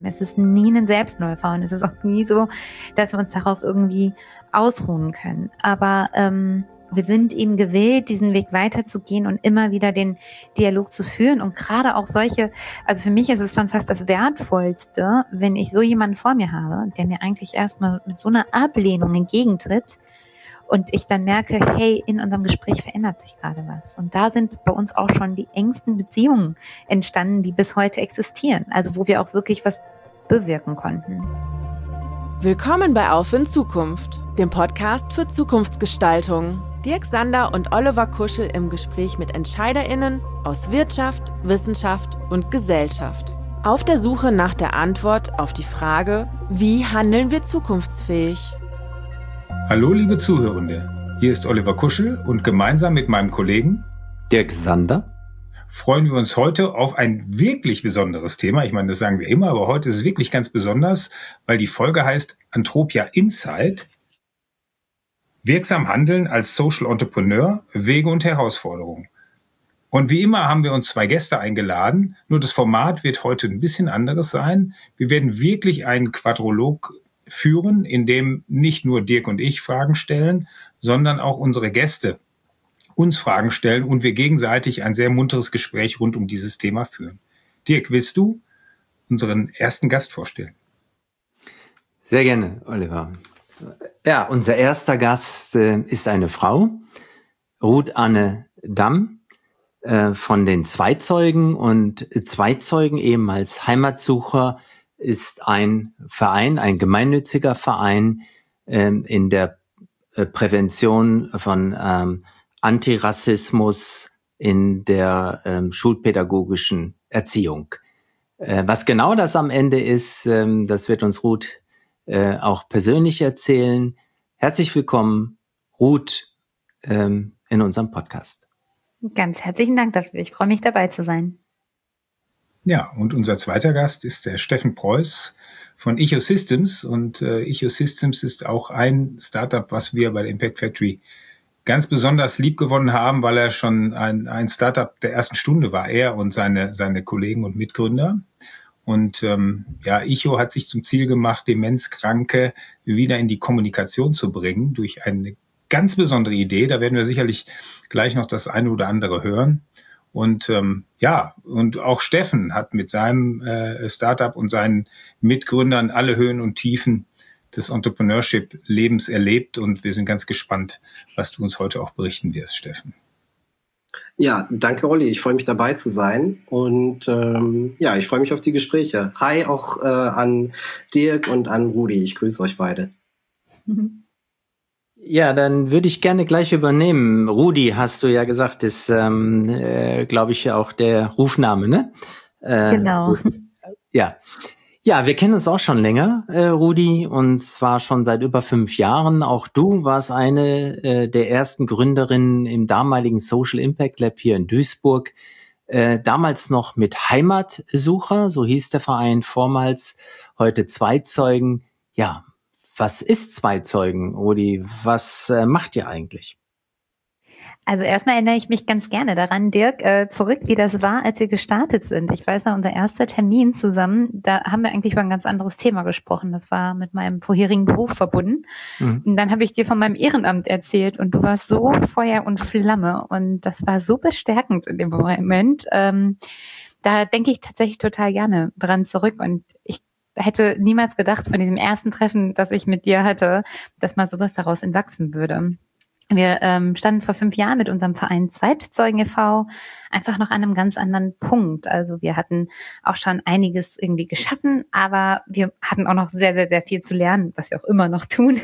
Es ist nie ein Selbstläufer und es ist auch nie so, dass wir uns darauf irgendwie ausruhen können. Aber wir sind eben gewillt, diesen Weg weiterzugehen und immer wieder den Dialog zu führen. Und gerade auch solche, also für mich ist es schon fast das Wertvollste, wenn ich so jemanden vor mir habe, der mir eigentlich erstmal mit so einer Ablehnung entgegentritt und ich dann merke, hey, in unserem Gespräch verändert sich gerade was. Und da sind bei uns auch schon die engsten Beziehungen entstanden, die bis heute existieren. Also wo wir auch wirklich was bewirken konnten. Willkommen bei Auf in Zukunft, dem Podcast für Zukunftsgestaltung. Dirk Sander und Oliver Kuschel im Gespräch mit EntscheiderInnen aus Wirtschaft, Wissenschaft und Gesellschaft. Auf der Suche nach der Antwort auf die Frage, wie handeln wir zukunftsfähig? Hallo liebe Zuhörende, hier ist Oliver Kuschel und gemeinsam mit meinem Kollegen Dirk Sander freuen wir uns heute auf ein wirklich besonderes Thema. Ich meine, das sagen wir immer, aber heute ist es wirklich ganz besonders, weil die Folge heißt Antropia Insight. Wirksam handeln als Social Entrepreneur, Wege und Herausforderungen. Und wie immer haben wir uns 2 Gäste eingeladen, nur das Format wird heute ein bisschen anderes sein. Wir werden wirklich einen Quadrolog führen, in dem nicht nur Dirk und ich Fragen stellen, sondern auch unsere Gäste uns Fragen stellen und wir gegenseitig ein sehr munteres Gespräch rund um dieses Thema führen. Dirk, willst du unseren ersten Gast vorstellen? Sehr gerne, Oliver. Ja, unser erster Gast ist eine Frau, Ruth Anne Damm, von den Zweizeugen. Und Zweizeugen eben als Heimatsucher ist ein Verein, ein gemeinnütziger Verein in der Prävention von Antirassismus in der schulpädagogischen Erziehung. Was genau das am Ende ist, das wird uns Ruth auch persönlich erzählen. Herzlich willkommen, Ruth, in unserem Podcast. Ganz herzlichen Dank dafür. Ich freue mich, dabei zu sein. Ja, und unser zweiter Gast ist der Steffen Preuß von Echosystems. Und Echosystems ist auch ein Startup, was wir bei der Impact Factory ganz besonders liebgewonnen haben, weil er schon ein Startup der ersten Stunde war, er und seine Kollegen und Mitgründer. Und Echo hat sich zum Ziel gemacht, Demenzkranke wieder in die Kommunikation zu bringen durch eine ganz besondere Idee. Da werden wir sicherlich gleich noch das eine oder andere hören. Und und auch Steffen hat mit seinem Startup und seinen Mitgründern alle Höhen und Tiefen des Entrepreneurship-Lebens erlebt. Und wir sind ganz gespannt, was du uns heute auch berichten wirst, Steffen. Ja, danke Olli, ich freue mich dabei zu sein und ich freue mich auf die Gespräche. Hi auch an Dirk und an Rudi, ich grüße euch beide. Ja, dann würde ich gerne gleich übernehmen. Rudi, hast du ja gesagt, ist, glaube ich, auch der Rufname, ne? Genau. Ja, wir kennen uns auch schon länger, Rudi, und zwar schon seit über 5 Jahren. Auch du warst eine der ersten Gründerinnen im damaligen Social Impact Lab hier in Duisburg. Damals noch mit Heimatsucher, so hieß der Verein vormals, heute Zweizeugen. Ja, was ist Zweizeugen, Rudi? Was macht ihr eigentlich? Also erstmal erinnere ich mich ganz gerne daran, Dirk, zurück, wie das war, als wir gestartet sind. Ich weiß noch, unser erster Termin zusammen, da haben wir eigentlich über ein ganz anderes Thema gesprochen. Das war mit meinem vorherigen Beruf verbunden. Mhm. Und dann habe ich dir von meinem Ehrenamt erzählt und du warst so Feuer und Flamme und das war so bestärkend in dem Moment. Da denke ich tatsächlich total gerne dran zurück und ich hätte niemals gedacht von diesem ersten Treffen, das ich mit dir hatte, dass mal sowas daraus entwachsen würde. Wir standen vor 5 Jahren mit unserem Verein Zweitzeugen e.V. einfach noch an einem ganz anderen Punkt. Also wir hatten auch schon einiges irgendwie geschaffen, aber wir hatten auch noch sehr, sehr, sehr viel zu lernen, was wir auch immer noch tun.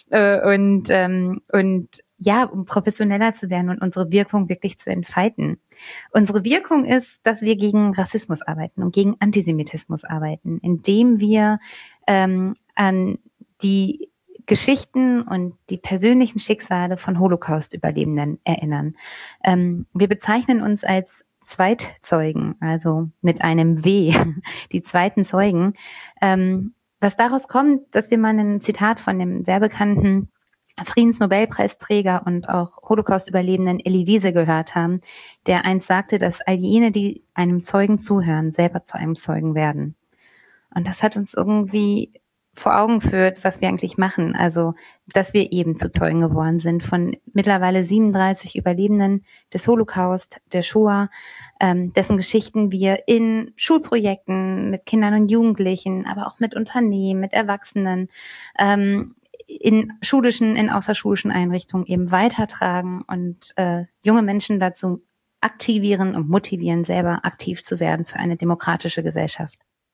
Um professioneller zu werden und unsere Wirkung wirklich zu entfalten. Unsere Wirkung ist, dass wir gegen Rassismus arbeiten und gegen Antisemitismus arbeiten, indem wir an die Geschichten und die persönlichen Schicksale von Holocaust-Überlebenden erinnern. Wir bezeichnen uns als Zweitzeugen, also mit einem W, die zweiten Zeugen. Was daraus kommt, dass wir mal ein Zitat von dem sehr bekannten Friedensnobelpreisträger und auch Holocaust-Überlebenden Elie Wiesel gehört haben, der einst sagte, dass all jene, die einem Zeugen zuhören, selber zu einem Zeugen werden. Und das hat uns irgendwie vor Augen führt, was wir eigentlich machen. Also, dass wir eben zu Zeugen geworden sind von mittlerweile 37 Überlebenden des Holocaust, der Shoah, dessen Geschichten wir in Schulprojekten mit Kindern und Jugendlichen, aber auch mit Unternehmen, mit Erwachsenen, in schulischen, in außerschulischen Einrichtungen eben weitertragen und junge Menschen dazu aktivieren und motivieren, selber aktiv zu werden für eine demokratische Gesellschaft.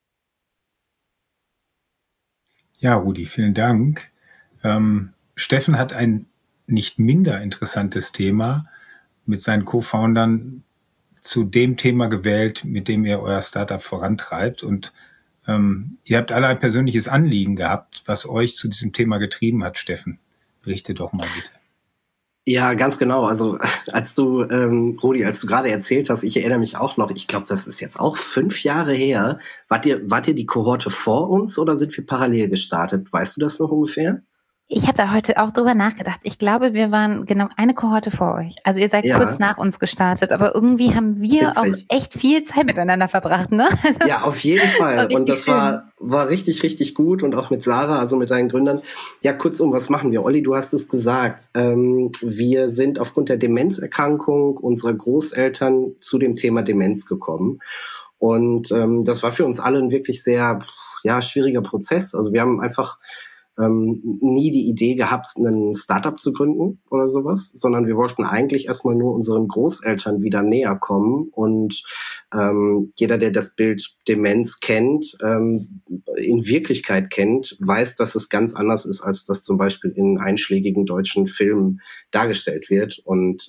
Ja, Rudi, vielen Dank. Steffen hat ein nicht minder interessantes Thema mit seinen Co-Foundern zu dem Thema gewählt, mit dem ihr euer Startup vorantreibt. Und ihr habt alle ein persönliches Anliegen gehabt, was euch zu diesem Thema getrieben hat, Steffen. Berichte doch mal bitte. Ja, ganz genau. Also Rudi, als du gerade erzählt hast, ich erinnere mich auch noch, ich glaube, das ist jetzt auch 5 Jahre her. Wart ihr die Kohorte vor uns oder sind wir parallel gestartet? Weißt du das noch ungefähr? Ich habe da heute auch drüber nachgedacht. Ich glaube, wir waren genau eine Kohorte vor euch. Also ihr seid kurz nach uns gestartet, aber irgendwie haben wir auch echt viel Zeit miteinander verbracht, ne? Also, ja, auf jeden Fall. Und das war richtig, richtig gut und auch mit Sarah, also mit deinen Gründern. Ja, kurzum, was machen wir? Olli, du hast es gesagt. Wir sind aufgrund der Demenzerkrankung unserer Großeltern zu dem Thema Demenz gekommen. Und das war für uns alle ein wirklich sehr schwieriger Prozess. Also wir haben einfach nie die Idee gehabt, ein Startup zu gründen oder sowas, sondern wir wollten eigentlich erstmal nur unseren Großeltern wieder näher kommen und jeder, der das Bild Demenz kennt, in Wirklichkeit kennt, weiß, dass es ganz anders ist, als das zum Beispiel in einschlägigen deutschen Filmen dargestellt wird. Und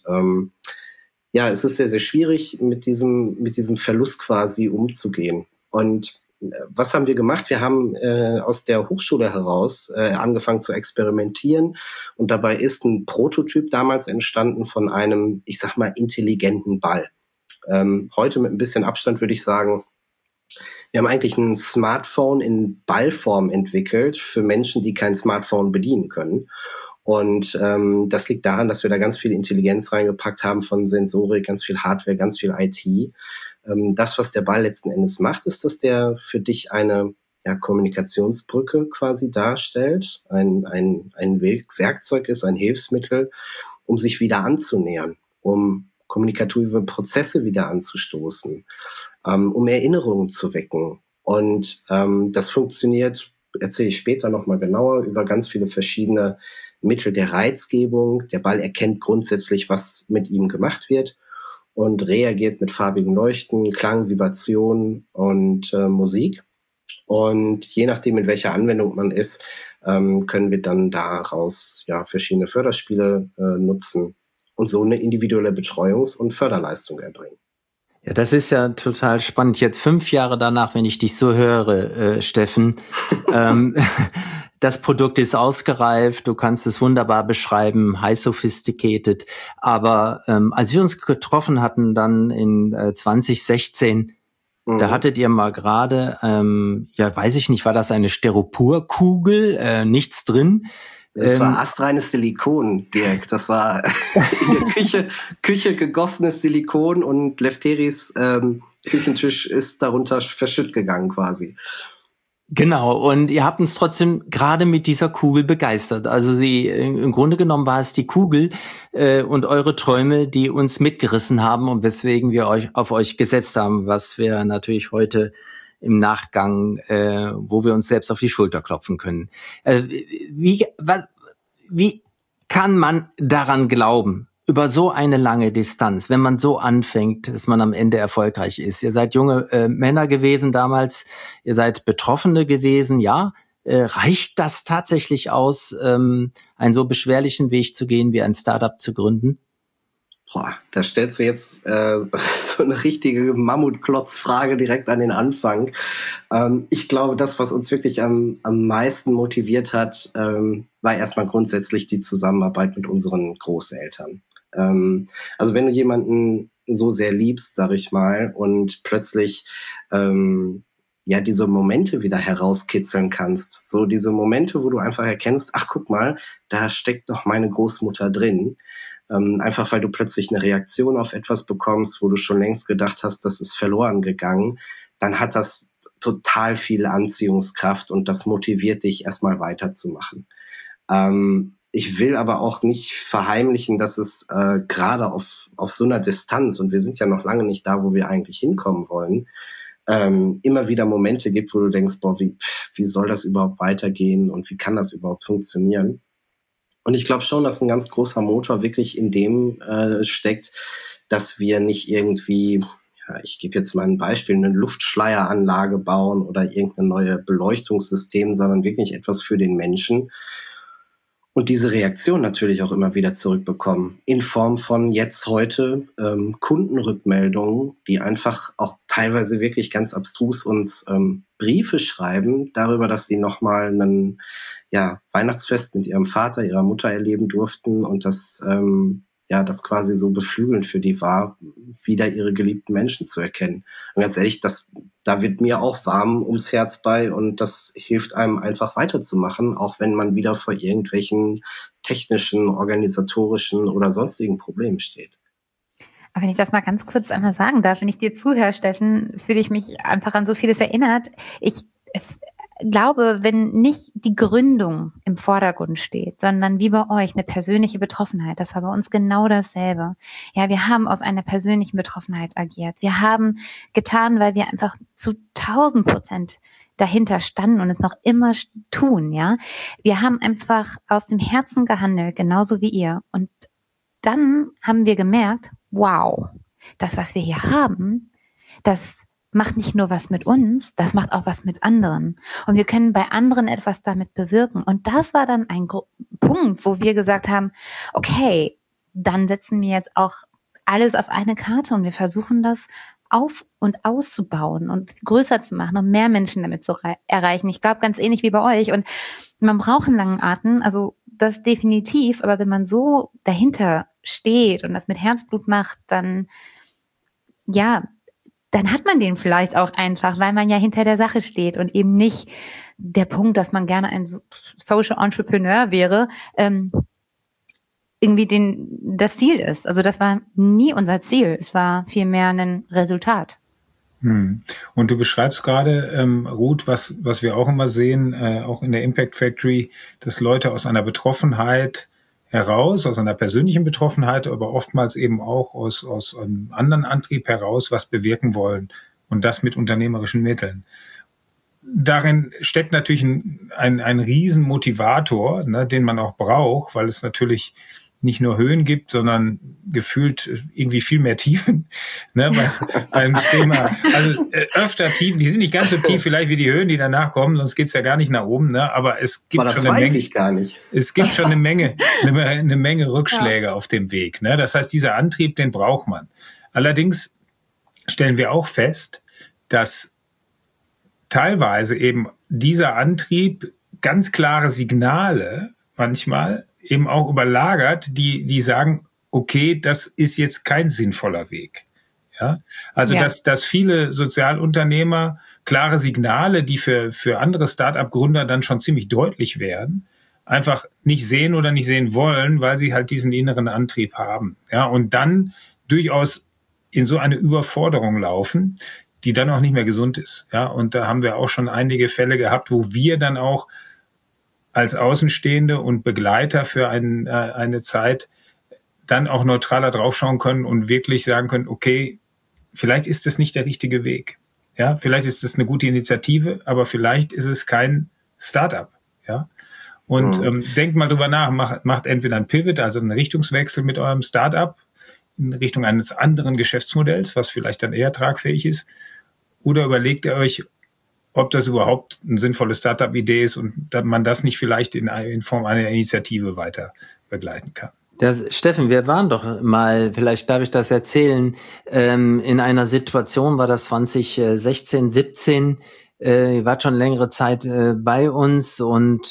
es ist sehr, sehr schwierig, mit diesem Verlust quasi umzugehen. Und was haben wir gemacht? Wir haben aus der Hochschule heraus angefangen zu experimentieren und dabei ist ein Prototyp damals entstanden von einem, ich sag mal, intelligenten Ball. Heute mit ein bisschen Abstand würde ich sagen, wir haben eigentlich ein Smartphone in Ballform entwickelt für Menschen, die kein Smartphone bedienen können. Und das liegt daran, dass wir da ganz viel Intelligenz reingepackt haben von Sensorik, ganz viel Hardware, ganz viel IT. Das, was der Ball letzten Endes macht, ist, dass der für dich eine Kommunikationsbrücke quasi darstellt, ein Werkzeug ist, ein Hilfsmittel, um sich wieder anzunähern, um kommunikative Prozesse wieder anzustoßen, um Erinnerungen zu wecken. Und das funktioniert, erzähle ich später nochmal genauer, über ganz viele verschiedene Mittel der Reizgebung. Der Ball erkennt grundsätzlich, was mit ihm gemacht wird und reagiert mit farbigen Leuchten, Klang, Vibration und Musik. Und je nachdem, in welcher Anwendung man ist, können wir dann daraus verschiedene Förderspiele nutzen und so eine individuelle Betreuungs- und Förderleistung erbringen. Ja, das ist ja total spannend. Jetzt 5 Jahre danach, wenn ich dich so höre, Steffen, das Produkt ist ausgereift, du kannst es wunderbar beschreiben, high sophisticated. Aber als wir uns getroffen hatten, dann in 2016, da hattet ihr mal gerade, weiß ich nicht, war das eine Styroporkugel, nichts drin? Das war astreines Silikon, Dirk. Das war in der Küche gegossenes Silikon und Lefteris Küchentisch ist darunter verschütt gegangen quasi. Genau, und ihr habt uns trotzdem gerade mit dieser Kugel begeistert. Also im Grunde genommen war es die Kugel und eure Träume, die uns mitgerissen haben und weswegen wir auf euch gesetzt haben, was wir natürlich heute im Nachgang, wo wir uns selbst auf die Schulter klopfen können. Wie kann man daran glauben, über so eine lange Distanz, wenn man so anfängt, dass man am Ende erfolgreich ist? Ihr seid junge Männer gewesen damals, ihr seid Betroffene gewesen, ja. Reicht das tatsächlich aus, einen so beschwerlichen Weg zu gehen, wie ein Startup zu gründen? Da stellst du jetzt so eine richtige Mammutklotzfrage direkt an den Anfang. Ich glaube, das, was uns wirklich am meisten motiviert hat, war erstmal grundsätzlich die Zusammenarbeit mit unseren Großeltern. Also wenn du jemanden so sehr liebst, sag ich mal, und plötzlich diese Momente wieder herauskitzeln kannst, so diese Momente, wo du einfach erkennst, ach guck mal, da steckt doch meine Großmutter drin. Einfach weil du plötzlich eine Reaktion auf etwas bekommst, wo du schon längst gedacht hast, das ist verloren gegangen, dann hat das total viel Anziehungskraft und das motiviert dich erstmal weiterzumachen. Ich will aber auch nicht verheimlichen, dass es gerade auf so einer Distanz, und wir sind ja noch lange nicht da, wo wir eigentlich hinkommen wollen, immer wieder Momente gibt, wo du denkst, boah, wie soll das überhaupt weitergehen und wie kann das überhaupt funktionieren? Und ich glaube schon, dass ein ganz großer Motor wirklich in dem steckt, dass wir nicht irgendwie, ja, ich gebe jetzt mal ein Beispiel, eine Luftschleieranlage bauen oder irgendein neues Beleuchtungssystem, sondern wirklich etwas für den Menschen. Und diese Reaktion natürlich auch immer wieder zurückbekommen in Form von jetzt heute Kundenrückmeldungen, die einfach auch teilweise wirklich ganz abstrus uns Briefe schreiben darüber, dass sie nochmal ein Weihnachtsfest mit ihrem Vater, ihrer Mutter erleben durften und das quasi so beflügelnd für die war, wieder ihre geliebten Menschen zu erkennen. Und ganz ehrlich, da wird mir auch warm ums Herz bei und das hilft einem einfach weiterzumachen, auch wenn man wieder vor irgendwelchen technischen, organisatorischen oder sonstigen Problemen steht. Aber wenn ich das mal ganz kurz einmal sagen darf, wenn ich dir zuhöre, Steffen, fühle ich mich einfach an so vieles erinnert. Ich glaube, wenn nicht die Gründung im Vordergrund steht, sondern wie bei euch eine persönliche Betroffenheit, das war bei uns genau dasselbe. Ja, wir haben aus einer persönlichen Betroffenheit agiert. Wir haben getan, weil wir einfach zu 1000% dahinter standen und es noch immer tun, ja. Wir haben einfach aus dem Herzen gehandelt, genauso wie ihr. Und dann haben wir gemerkt, wow, das, was wir hier haben, das macht nicht nur was mit uns, das macht auch was mit anderen. Und wir können bei anderen etwas damit bewirken. Und das war dann ein Punkt, wo wir gesagt haben, okay, dann setzen wir jetzt auch alles auf eine Karte und wir versuchen das auf- und auszubauen und größer zu machen und mehr Menschen damit zu erreichen. Ich glaube, ganz ähnlich wie bei euch. Und man braucht einen langen Atem, also das definitiv. Aber wenn man so dahinter steht und das mit Herzblut macht, dann hat man den vielleicht auch einfach, weil man ja hinter der Sache steht und eben nicht der Punkt, dass man gerne ein Social Entrepreneur wäre, irgendwie das Ziel ist. Also das war nie unser Ziel. Es war vielmehr ein Resultat. Und du beschreibst gerade, Ruth, was wir auch immer sehen, auch in der Impact Factory, dass Leute aus einer Betroffenheit heraus, aus einer persönlichen Betroffenheit, aber oftmals eben auch aus einem anderen Antrieb heraus was bewirken wollen und das mit unternehmerischen Mitteln. Darin steckt natürlich ein riesen Motivator, ne, den man auch braucht, weil es natürlich nicht nur Höhen gibt, sondern gefühlt irgendwie viel mehr Tiefen, ne, beim Thema. Also öfter Tiefen, die sind nicht ganz so tief vielleicht wie die Höhen, die danach kommen, sonst geht's ja gar nicht nach oben, ne, aber es gibt schon eine Menge. Ich gar nicht. Es gibt schon eine Menge Rückschläge auf dem Weg, ne. Das heißt, dieser Antrieb, den braucht man. Allerdings stellen wir auch fest, dass teilweise eben dieser Antrieb ganz klare Signale manchmal eben auch überlagert, die sagen, okay, das ist jetzt kein sinnvoller Weg. Ja, also dass viele Sozialunternehmer klare Signale, die für andere Start-up-Gründer dann schon ziemlich deutlich werden, einfach nicht sehen oder nicht sehen wollen, weil sie halt diesen inneren Antrieb haben. Ja, und dann durchaus in so eine Überforderung laufen, die dann auch nicht mehr gesund ist. Ja, und da haben wir auch schon einige Fälle gehabt, wo wir dann auch als Außenstehende und Begleiter für eine Zeit dann auch neutraler draufschauen können und wirklich sagen können, okay, vielleicht ist das nicht der richtige Weg. Ja, vielleicht ist das eine gute Initiative, aber vielleicht ist es kein Startup. Ja, und denkt mal drüber nach, macht entweder ein Pivot, also einen Richtungswechsel mit eurem Startup in Richtung eines anderen Geschäftsmodells, was vielleicht dann eher tragfähig ist, oder überlegt ihr euch, ob das überhaupt eine sinnvolle Startup-Idee ist und man das nicht vielleicht in Form einer Initiative weiter begleiten kann. Steffen, wir waren doch mal, vielleicht darf ich das erzählen, in einer Situation, war das 2016, 17, ihr wart schon längere Zeit bei uns und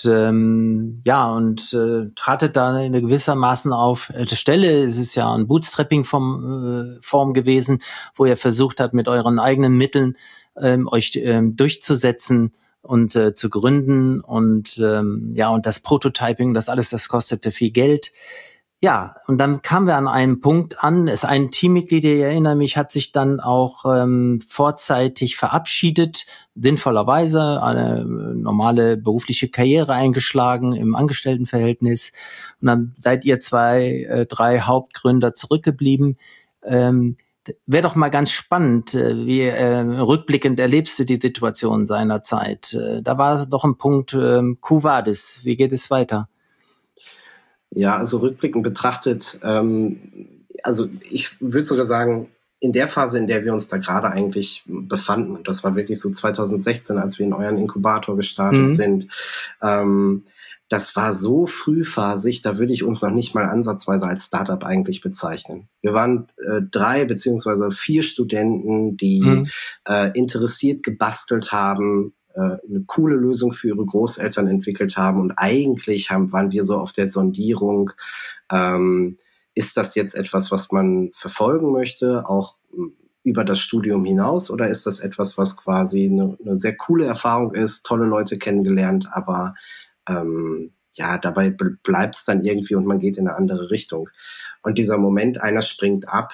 tratet da in gewissermaßen auf der Stelle. Es ist ja ein Bootstrapping-Form gewesen, wo ihr versucht habt, mit euren eigenen Mitteln euch durchzusetzen und zu gründen und und das Prototyping, das alles, das kostete viel Geld. Ja, und dann kamen wir an einem Punkt an, ist ein Teammitglied, ich erinnere mich, hat sich dann auch vorzeitig verabschiedet, sinnvollerweise eine normale berufliche Karriere eingeschlagen im Angestelltenverhältnis. Und dann seid ihr 3 Hauptgründer zurückgeblieben. Wäre doch mal ganz spannend, wie rückblickend erlebst du die Situation seinerzeit? Da war doch ein Punkt, Quo Vadis, wie geht es weiter? Ja, also rückblickend betrachtet, also ich würde sogar sagen, in der Phase, in der wir uns da gerade eigentlich befanden, und das war wirklich so 2016, als wir in euren Inkubator gestartet sind, das war so frühphasig, da würde ich uns noch nicht mal ansatzweise als Startup eigentlich bezeichnen. Wir waren 3 beziehungsweise 4 Studenten, die interessiert gebastelt haben, eine coole Lösung für ihre Großeltern entwickelt haben, und eigentlich waren wir so auf der Sondierung, ist das jetzt etwas, was man verfolgen möchte, auch über das Studium hinaus, oder ist das etwas, was quasi eine sehr coole Erfahrung ist, tolle Leute kennengelernt, aber dabei bleibt es dann irgendwie und man geht in eine andere Richtung. Und dieser Moment, einer springt ab,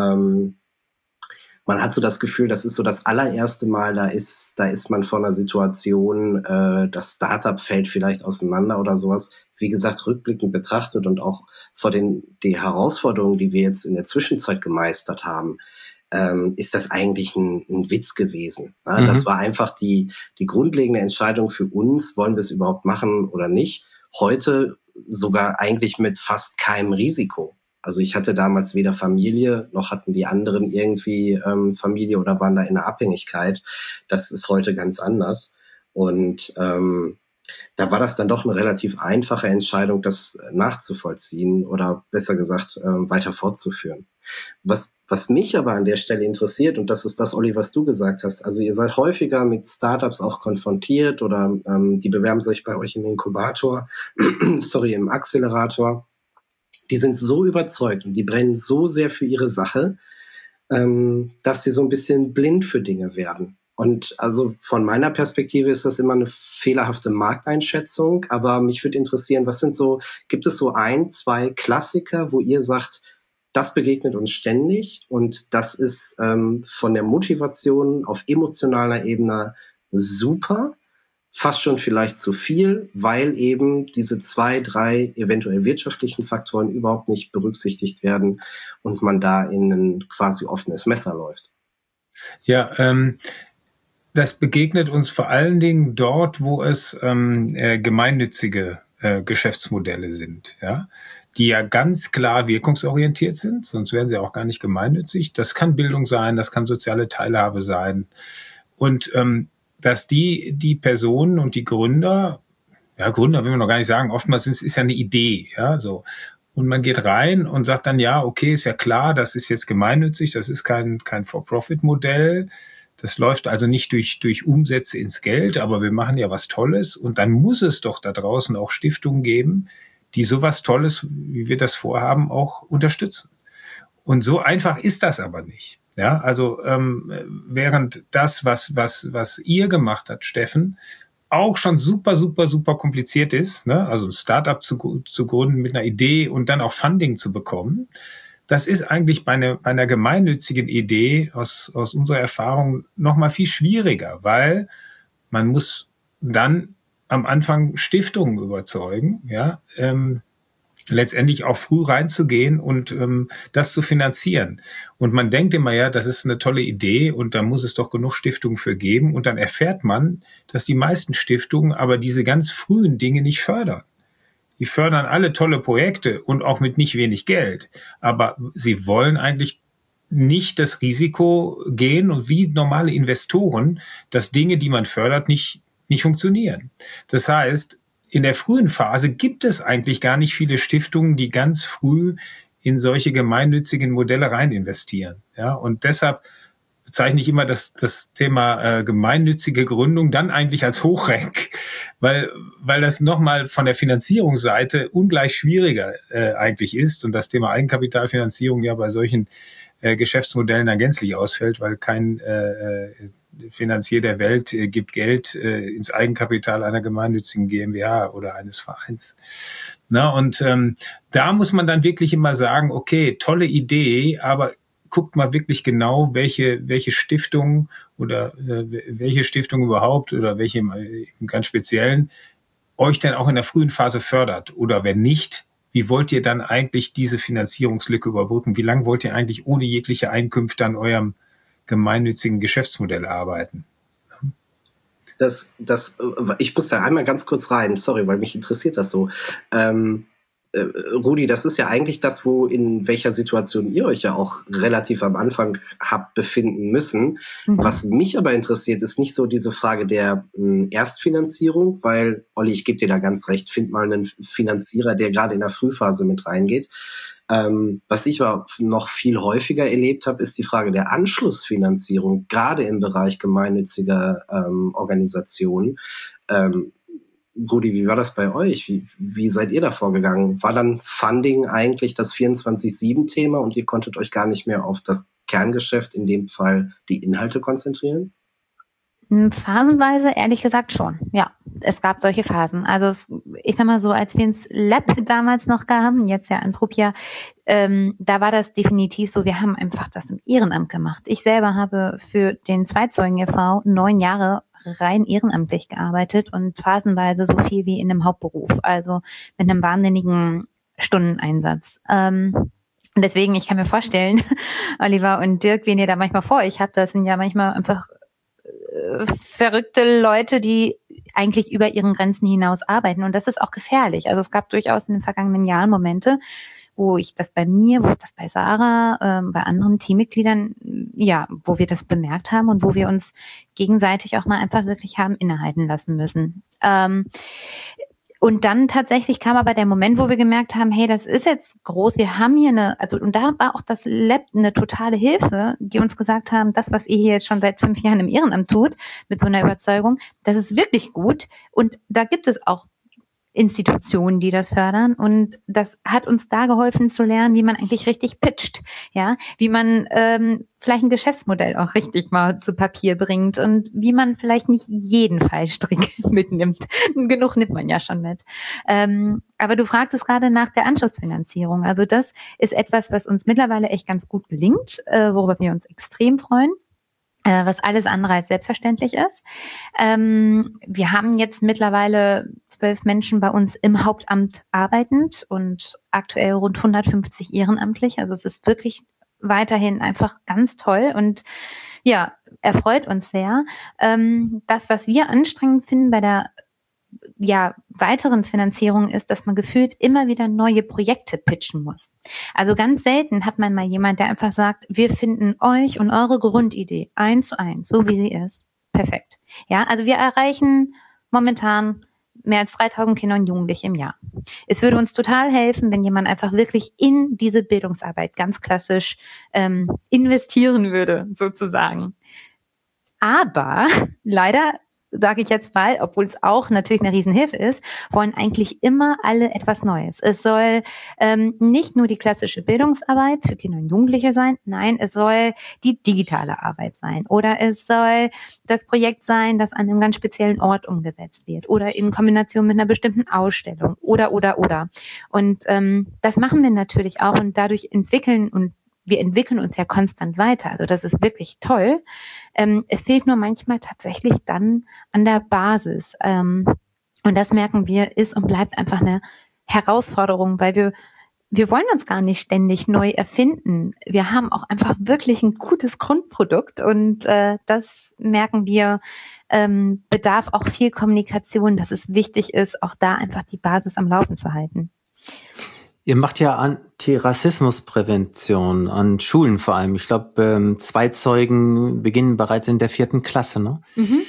man hat so das Gefühl, das ist so das allererste Mal, da ist man vor einer Situation, das Startup fällt vielleicht auseinander oder sowas. Wie gesagt, rückblickend betrachtet und auch vor die Herausforderungen, die wir jetzt in der Zwischenzeit gemeistert haben, ist das eigentlich ein Witz gewesen. Ne? Das war einfach die grundlegende Entscheidung für uns, wollen wir es überhaupt machen oder nicht. Heute sogar eigentlich mit fast keinem Risiko. Also ich hatte damals weder Familie, noch hatten die anderen irgendwie Familie oder waren da in einer Abhängigkeit. Das ist heute ganz anders. Und da war das dann doch eine relativ einfache Entscheidung, das nachzuvollziehen oder besser gesagt weiter fortzuführen. Was mich aber an der Stelle interessiert, und das ist das, Olli, was du gesagt hast, also ihr seid häufiger mit Startups auch konfrontiert oder die bewerben sich bei euch im Inkubator, im Accelerator. Die sind so überzeugt und die brennen so sehr für ihre Sache, dass sie so ein bisschen blind für Dinge werden. Und also von meiner Perspektive ist das immer eine fehlerhafte Markteinschätzung, aber mich würde interessieren, gibt es so 1, 2 Klassiker, wo ihr sagt, das begegnet uns ständig und das ist von der Motivation auf emotionaler Ebene super, fast schon vielleicht zu viel, weil eben diese 2, 3 eventuell wirtschaftlichen Faktoren überhaupt nicht berücksichtigt werden und man da in ein quasi offenes Messer läuft. Ja, das begegnet uns vor allen Dingen dort, wo es gemeinnützige Geschäftsmodelle sind, ja, die ja ganz klar wirkungsorientiert sind, sonst wären sie auch gar nicht gemeinnützig. Das kann Bildung sein, das kann soziale Teilhabe sein. Und dass die Personen und die Gründer will man noch gar nicht sagen, oftmals ist ja eine Idee, ja, so. Und man geht rein und sagt dann, ja, okay, ist ja klar, das ist jetzt gemeinnützig, das ist kein For-Profit-Modell. Das läuft also nicht durch Umsätze ins Geld, aber wir machen ja was Tolles. Und dann muss es doch da draußen auch Stiftungen geben, die sowas Tolles, wie wir das vorhaben, auch unterstützen. Und so einfach ist das aber nicht. Ja, also während das, was ihr gemacht habt, Steffen, auch schon super kompliziert ist, ne? Also ein Startup zu gründen mit einer Idee und dann auch Funding zu bekommen, das ist eigentlich bei einer gemeinnützigen Idee aus unserer Erfahrung noch mal viel schwieriger, weil man muss dann am Anfang Stiftungen überzeugen, ja, letztendlich auch früh reinzugehen und das zu finanzieren. Und man denkt immer, ja, das ist eine tolle Idee und da muss es doch genug Stiftungen für geben. Und dann erfährt man, dass die meisten Stiftungen aber diese ganz frühen Dinge nicht fördern. Die fördern alle tolle Projekte und auch mit nicht wenig Geld. Aber sie wollen eigentlich nicht das Risiko gehen und wie normale Investoren, dass Dinge, die man fördert, nicht funktionieren. Das heißt, in der frühen Phase gibt es eigentlich gar nicht viele Stiftungen, die ganz früh in solche gemeinnützigen Modelle rein investieren. Ja, und deshalb bezeichne ich immer das Thema gemeinnützige Gründung dann eigentlich als Hochrank, weil das nochmal von der Finanzierungsseite ungleich schwieriger eigentlich ist und das Thema Eigenkapitalfinanzierung ja bei solchen Geschäftsmodellen dann gänzlich ausfällt, weil kein Finanzier der Welt gibt Geld ins Eigenkapital einer gemeinnützigen GmbH oder eines Vereins. Na, und da muss man dann wirklich immer sagen, okay, tolle Idee, aber guckt mal wirklich genau, welche Stiftung oder welche Stiftung überhaupt oder welche im ganz Speziellen euch dann auch in der frühen Phase fördert. Oder wenn nicht, wie wollt ihr dann eigentlich diese Finanzierungslücke überbrücken? Wie lange wollt ihr eigentlich ohne jegliche Einkünfte an eurem gemeinnützigen Geschäftsmodell arbeiten? Ich muss da einmal ganz kurz rein, sorry, weil mich interessiert das so. Rudi, das ist ja eigentlich das, in welcher Situation ihr euch ja auch relativ am Anfang habt befinden müssen. Was mich aber interessiert, ist nicht so diese Frage der Erstfinanzierung, weil, Olli, ich gebe dir da ganz recht, find mal einen Finanzierer, der gerade in der Frühphase mit reingeht. Was ich aber noch viel häufiger erlebt habe, ist die Frage der Anschlussfinanzierung, gerade im Bereich gemeinnütziger Organisationen. Rudi, wie war das bei euch? Wie seid ihr da vorgegangen? War dann Funding eigentlich das 24/7-Thema und ihr konntet euch gar nicht mehr auf das Kerngeschäft, in dem Fall die Inhalte, konzentrieren? Phasenweise, ehrlich gesagt schon. Ja, es gab solche Phasen. Also ich sag mal so, als wir ins Lab damals noch kamen, jetzt ja Antropia, da war das definitiv so, wir haben einfach das im Ehrenamt gemacht. Ich selber habe für den Zweizeugen e.V. 9 Jahre rein ehrenamtlich gearbeitet und phasenweise so viel wie in einem Hauptberuf, also mit einem wahnsinnigen Stundeneinsatz. Und deswegen, ich kann mir vorstellen, Oliver und Dirk, wen ihr da manchmal vor euch habt, das sind ja manchmal einfach verrückte Leute, die eigentlich über ihren Grenzen hinaus arbeiten. Und das ist auch gefährlich. Also es gab durchaus in den vergangenen Jahren Momente, wo ich das bei Sarah, bei anderen Teammitgliedern, ja, wo wir das bemerkt haben und wo wir uns gegenseitig auch mal einfach wirklich haben innehalten lassen müssen. Und dann tatsächlich kam aber der Moment, wo wir gemerkt haben, hey, das ist jetzt groß, wir haben hier und da war auch das Lab eine totale Hilfe, die uns gesagt haben, das, was ihr hier jetzt schon seit 5 Jahren im Ehrenamt tut, mit so einer Überzeugung, das ist wirklich gut und da gibt es auch Institutionen, die das fördern und das hat uns da geholfen zu lernen, wie man eigentlich richtig pitcht, ja, wie man vielleicht ein Geschäftsmodell auch richtig mal zu Papier bringt und wie man vielleicht nicht jeden Fallstrick mitnimmt. Genug nimmt man ja schon mit. Aber du fragtest gerade nach der Anschlussfinanzierung. Also das ist etwas, was uns mittlerweile echt ganz gut gelingt, worüber wir uns extrem freuen. Was alles andere als selbstverständlich ist. Wir haben jetzt mittlerweile 12 Menschen bei uns im Hauptamt arbeitend und aktuell rund 150 ehrenamtlich. Also es ist wirklich weiterhin einfach ganz toll und ja, erfreut uns sehr. Das, was wir anstrengend finden bei der weiteren Finanzierung ist, dass man gefühlt immer wieder neue Projekte pitchen muss. Also ganz selten hat man mal jemand, der einfach sagt, wir finden euch und eure Grundidee 1:1, so wie sie ist, perfekt. Ja, also wir erreichen momentan mehr als 3000 Kinder und Jugendliche im Jahr. Es würde uns total helfen, wenn jemand einfach wirklich in diese Bildungsarbeit ganz klassisch investieren würde, sozusagen. Aber leider, sage ich jetzt mal, obwohl es auch natürlich eine Riesenhilfe ist, wollen eigentlich immer alle etwas Neues. Es soll nicht nur die klassische Bildungsarbeit für Kinder und Jugendliche sein, nein, es soll die digitale Arbeit sein oder es soll das Projekt sein, das an einem ganz speziellen Ort umgesetzt wird oder in Kombination mit einer bestimmten Ausstellung oder. Und das machen wir natürlich auch und dadurch wir entwickeln uns ja konstant weiter. Also das ist wirklich toll. Es fehlt nur manchmal tatsächlich dann an der Basis. Und das merken wir, ist und bleibt einfach eine Herausforderung, weil wir wollen uns gar nicht ständig neu erfinden. Wir haben auch einfach wirklich ein gutes Grundprodukt und das merken wir, bedarf auch viel Kommunikation, dass es wichtig ist, auch da einfach die Basis am Laufen zu halten. Ihr macht ja Antirassismusprävention an Schulen vor allem. Ich glaube, Zweizeugen beginnen bereits in der 4. Klasse, ne? Mhm.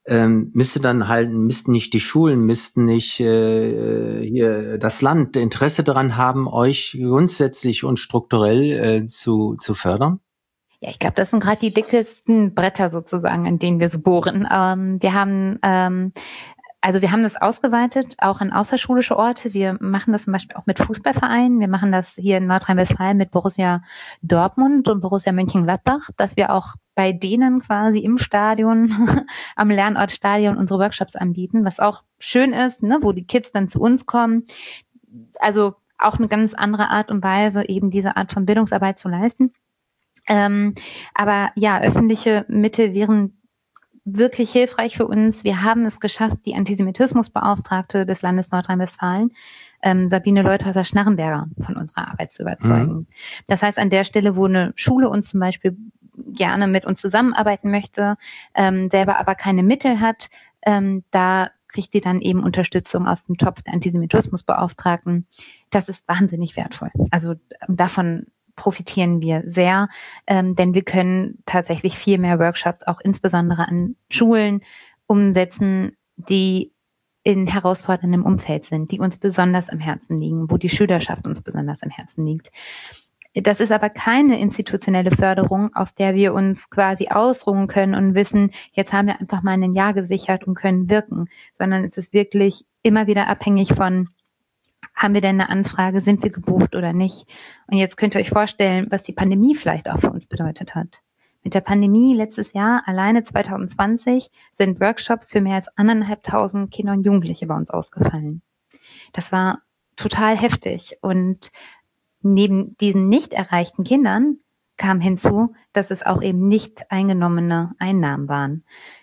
Müssten nicht die Schulen, müssten nicht hier das Land Interesse daran haben, euch grundsätzlich und strukturell zu fördern? Ja, ich glaube, das sind gerade die dickesten Bretter sozusagen, an denen wir so bohren. Wir haben das ausgeweitet, auch an außerschulische Orte. Wir machen das zum Beispiel auch mit Fußballvereinen. Wir machen das hier in Nordrhein-Westfalen mit Borussia Dortmund und Borussia Mönchengladbach, dass wir auch bei denen quasi im Stadion, am Lernortstadion unsere Workshops anbieten, was auch schön ist, ne, wo die Kids dann zu uns kommen. Also auch eine ganz andere Art und Weise, eben diese Art von Bildungsarbeit zu leisten. Aber ja, öffentliche Mittel wären wirklich hilfreich für uns. Wir haben es geschafft, die Antisemitismusbeauftragte des Landes Nordrhein-Westfalen, Sabine Leuthäuser-Schnarrenberger, von unserer Arbeit zu überzeugen. Mhm. Das heißt, an der Stelle, wo eine Schule uns zum Beispiel gerne mit uns zusammenarbeiten möchte, selber aber keine Mittel hat, da kriegt sie dann eben Unterstützung aus dem Topf der Antisemitismusbeauftragten. Das ist wahnsinnig wertvoll. Also davon profitieren wir sehr, denn wir können tatsächlich viel mehr Workshops auch insbesondere an Schulen umsetzen, die in herausforderndem Umfeld sind, die uns besonders am Herzen liegen, wo die Schülerschaft uns besonders am Herzen liegt. Das ist aber keine institutionelle Förderung, auf der wir uns quasi ausruhen können und wissen, jetzt haben wir einfach mal ein Jahr gesichert und können wirken, sondern es ist wirklich immer wieder abhängig von, haben wir denn eine Anfrage, sind wir gebucht oder nicht? Und jetzt könnt ihr euch vorstellen, was die Pandemie vielleicht auch für uns bedeutet hat. Mit der Pandemie letztes Jahr, alleine 2020, sind Workshops für mehr als 1.500 Kinder und Jugendliche bei uns ausgefallen. Das war total heftig. Und neben diesen nicht erreichten Kindern kam hinzu, dass es auch eben nicht eingenommene Einnahmen waren.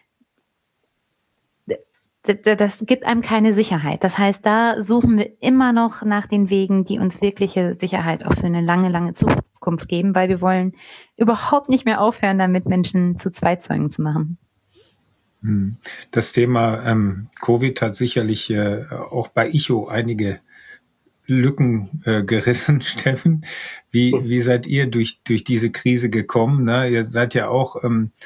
Das gibt einem keine Sicherheit. Das heißt, da suchen wir immer noch nach den Wegen, die uns wirkliche Sicherheit auch für eine lange, lange Zukunft geben, weil wir wollen überhaupt nicht mehr aufhören, damit Menschen zu Zweizeugen zu machen. Das Thema Covid hat sicherlich auch bei ICHO einige Lücken gerissen, Steffen. Wie seid ihr durch diese Krise gekommen? Ne? Ihr seid ja auch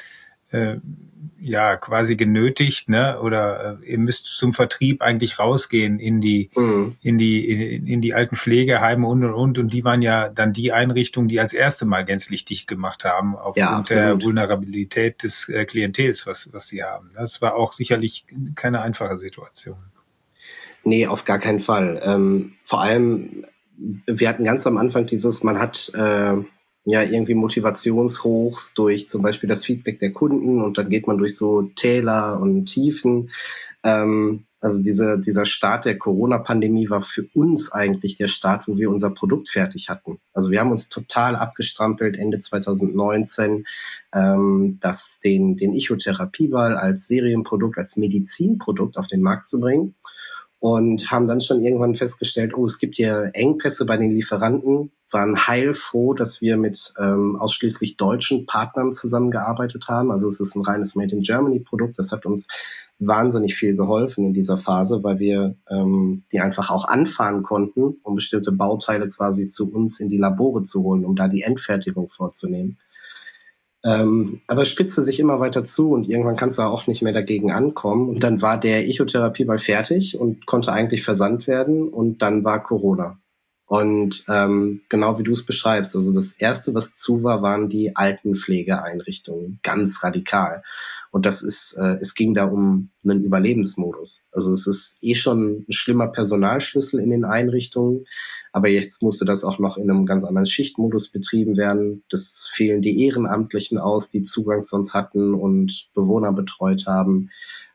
quasi genötigt, ne? Oder ihr müsst zum Vertrieb eigentlich rausgehen in die alten Pflegeheime und die waren ja dann die Einrichtungen, die als erste Mal gänzlich dicht gemacht haben aufgrund der Vulnerabilität des Klientels, was sie haben. Das war auch sicherlich keine einfache Situation. Nee, auf gar keinen Fall. Vor allem, wir hatten ganz am Anfang man hat irgendwie Motivationshochs durch zum Beispiel das Feedback der Kunden und dann geht man durch so Täler und Tiefen. Also dieser Start der Corona-Pandemie war für uns eigentlich der Start, wo wir unser Produkt fertig hatten. Also wir haben uns total abgestrampelt Ende 2019, den ICHO-Therapieball als Serienprodukt, als Medizinprodukt auf den Markt zu bringen. Und haben dann schon irgendwann festgestellt, es gibt hier Engpässe bei den Lieferanten, waren heilfroh, dass wir mit ausschließlich deutschen Partnern zusammengearbeitet haben. Also es ist ein reines Made-in-Germany-Produkt. Das hat uns wahnsinnig viel geholfen in dieser Phase, weil wir die einfach auch anfahren konnten, um bestimmte Bauteile quasi zu uns in die Labore zu holen, um da die Endfertigung vorzunehmen. Aber es spitzte sich immer weiter zu und irgendwann kannst du auch nicht mehr dagegen ankommen. Und dann war der ICHO-Therapieball fertig und konnte eigentlich versandt werden und dann war Corona. Und genau wie du es beschreibst, also das Erste, was zu war, waren die Altenpflegeeinrichtungen, ganz radikal. Und es ging da um einen Überlebensmodus. Also es ist schon ein schlimmer Personalschlüssel in den Einrichtungen, aber jetzt musste das auch noch in einem ganz anderen Schichtmodus betrieben werden. Das fehlen die Ehrenamtlichen aus, die Zugang sonst hatten und Bewohner betreut haben.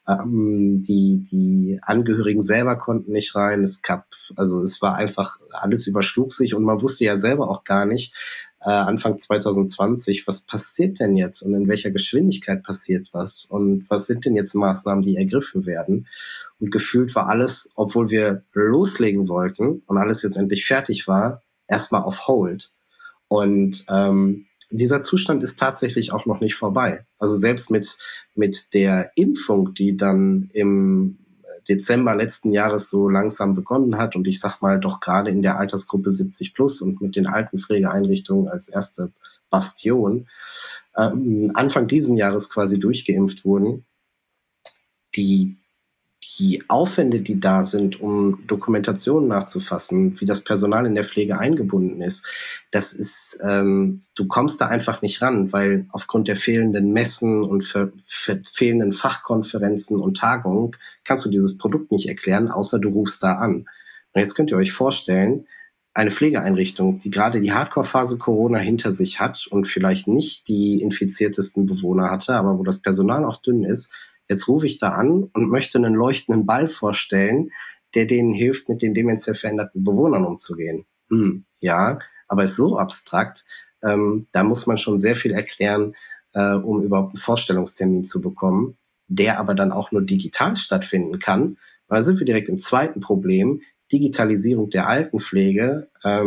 Die Angehörigen selber konnten nicht rein. Es war einfach, alles überschlug sich und man wusste ja selber auch gar nicht, Anfang 2020, was passiert denn jetzt und in welcher Geschwindigkeit passiert was und was sind denn jetzt Maßnahmen, die ergriffen werden? Und gefühlt war alles, obwohl wir loslegen wollten und alles jetzt endlich fertig war, erstmal auf Hold. Und dieser Zustand ist tatsächlich auch noch nicht vorbei. Also selbst mit der Impfung, die dann im Dezember letzten Jahres so langsam begonnen hat und ich sag mal doch gerade in der Altersgruppe 70 plus und mit den Altenpflegeeinrichtungen als erste Bastion Anfang diesen Jahres quasi durchgeimpft wurden, die die Aufwände, die da sind, um Dokumentationen nachzufassen, wie das Personal in der Pflege eingebunden ist, das ist, du kommst da einfach nicht ran, weil aufgrund der fehlenden Messen und fehlenden Fachkonferenzen und Tagungen kannst du dieses Produkt nicht erklären, außer du rufst da an. Und jetzt könnt ihr euch vorstellen, eine Pflegeeinrichtung, die gerade die Hardcore-Phase Corona hinter sich hat und vielleicht nicht die infiziertesten Bewohner hatte, aber wo das Personal auch dünn ist, jetzt rufe ich da an und möchte einen leuchtenden Ball vorstellen, der denen hilft, mit den demenziell veränderten Bewohnern umzugehen. Ja, aber ist so abstrakt, da muss man schon sehr viel erklären, um überhaupt einen Vorstellungstermin zu bekommen, der aber dann auch nur digital stattfinden kann. Und da sind wir direkt im zweiten Problem, Digitalisierung der Altenpflege.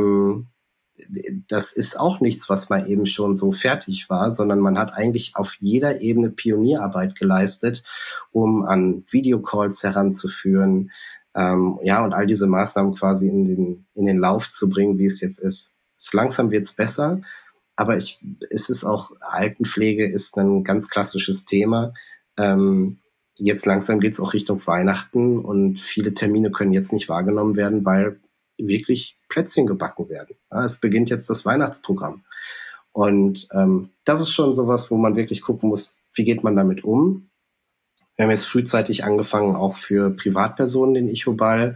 Das ist auch nichts, was mal eben schon so fertig war, sondern man hat eigentlich auf jeder Ebene Pionierarbeit geleistet, um an Videocalls heranzuführen, und all diese Maßnahmen quasi in den Lauf zu bringen, wie es jetzt ist. Langsam wird's besser, aber es ist auch, Altenpflege ist ein ganz klassisches Thema. Jetzt langsam geht's auch Richtung Weihnachten und viele Termine können jetzt nicht wahrgenommen werden, weil wirklich Plätzchen gebacken werden. Ja, es beginnt jetzt das Weihnachtsprogramm. Und das ist schon sowas, wo man wirklich gucken muss, wie geht man damit um. Wir haben jetzt frühzeitig angefangen, auch für Privatpersonen den Ichoball,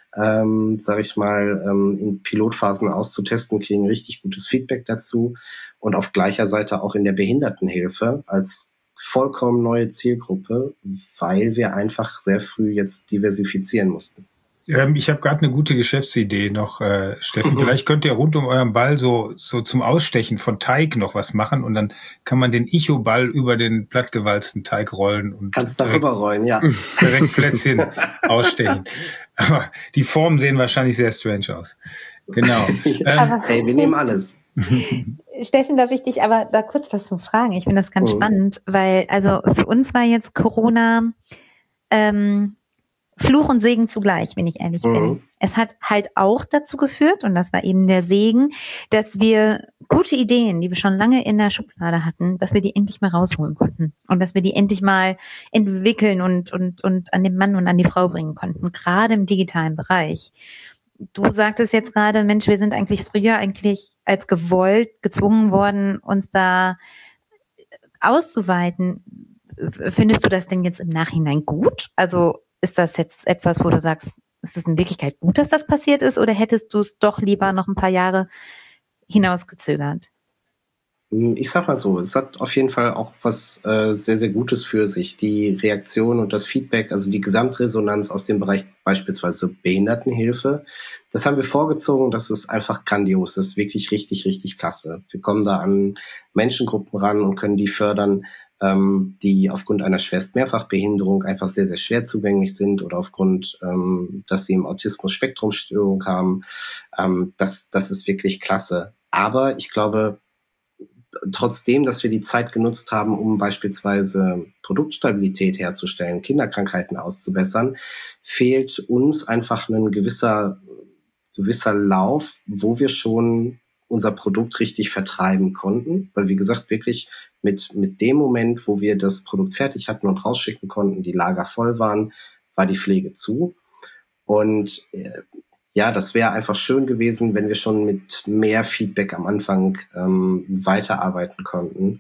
in Pilotphasen auszutesten, kriegen richtig gutes Feedback dazu. Und auf gleicher Seite auch in der Behindertenhilfe als vollkommen neue Zielgruppe, weil wir einfach sehr früh jetzt diversifizieren mussten. Ich habe gerade eine gute Geschäftsidee noch, Steffen. Vielleicht könnt ihr rund um euren Ball so zum Ausstechen von Teig noch was machen und dann kann man den Icho-Ball über den plattgewalzten Teig rollen und kannst darüber rollen, ja. Direkt Plätzchen ausstechen. Aber die Formen sehen wahrscheinlich sehr strange aus. Genau. Hey, wir nehmen alles. Steffen, darf ich dich aber da kurz was zu fragen? Ich finde das ganz spannend, weil also für uns war jetzt Corona Fluch und Segen zugleich, wenn ich ehrlich bin. Es hat halt auch dazu geführt, und das war eben der Segen, dass wir gute Ideen, die wir schon lange in der Schublade hatten, dass wir die endlich mal rausholen konnten und dass wir die endlich mal entwickeln und an den Mann und an die Frau bringen konnten, gerade im digitalen Bereich. Du sagtest jetzt gerade, Mensch, wir sind eigentlich früher als gewollt gezwungen worden, uns da auszuweiten. Findest du das denn jetzt im Nachhinein gut? Also ist das jetzt etwas, wo du sagst, ist es in Wirklichkeit gut, dass das passiert ist, oder hättest du es doch lieber noch ein paar Jahre hinausgezögert? Ich sag mal so, es hat auf jeden Fall auch was sehr, sehr Gutes für sich. Die Reaktion und das Feedback, also die Gesamtresonanz aus dem Bereich beispielsweise Behindertenhilfe, das haben wir vorgezogen, das ist einfach grandios, das ist wirklich richtig, richtig klasse. Wir kommen da an Menschengruppen ran und können die fördern, die aufgrund einer schwerst Mehrfachbehinderung einfach sehr, sehr schwer zugänglich sind oder aufgrund, dass sie im Autismus-Spektrum-Störung haben. Das ist wirklich klasse. Aber ich glaube, trotzdem, dass wir die Zeit genutzt haben, um beispielsweise Produktstabilität herzustellen, Kinderkrankheiten auszubessern, fehlt uns einfach ein gewisser Lauf, wo wir schon unser Produkt richtig vertreiben konnten. Weil, wie gesagt, wirklich mit dem Moment, wo wir das Produkt fertig hatten und rausschicken konnten, die Lager voll waren, war die Pflege zu. Und das wäre einfach schön gewesen, wenn wir schon mit mehr Feedback am Anfang weiterarbeiten konnten.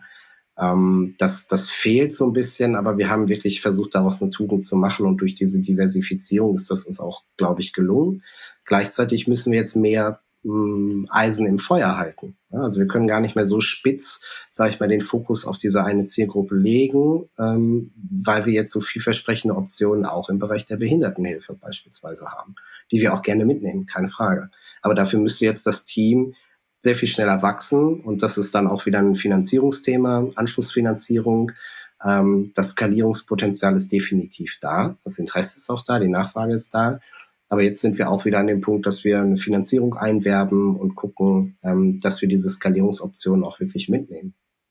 Das fehlt so ein bisschen, aber wir haben wirklich versucht, daraus eine Tugend zu machen, und durch diese Diversifizierung ist das uns auch, glaube ich, gelungen. Gleichzeitig müssen wir jetzt mehr Eisen im Feuer halten. Ja, also wir können gar nicht mehr so spitz, sage ich mal, den Fokus auf diese eine Zielgruppe legen, weil wir jetzt so vielversprechende Optionen auch im Bereich der Behindertenhilfe beispielsweise haben, die wir auch gerne mitnehmen, keine Frage. Aber dafür müsste jetzt das Team sehr viel schneller wachsen, und das ist dann auch wieder ein Finanzierungsthema, Anschlussfinanzierung. Das Skalierungspotenzial ist definitiv da, das Interesse ist auch da, die Nachfrage ist da. Aber jetzt sind wir auch wieder an dem Punkt, dass wir eine Finanzierung einwerben und gucken, dass wir diese Skalierungsoptionen auch wirklich mitnehmen.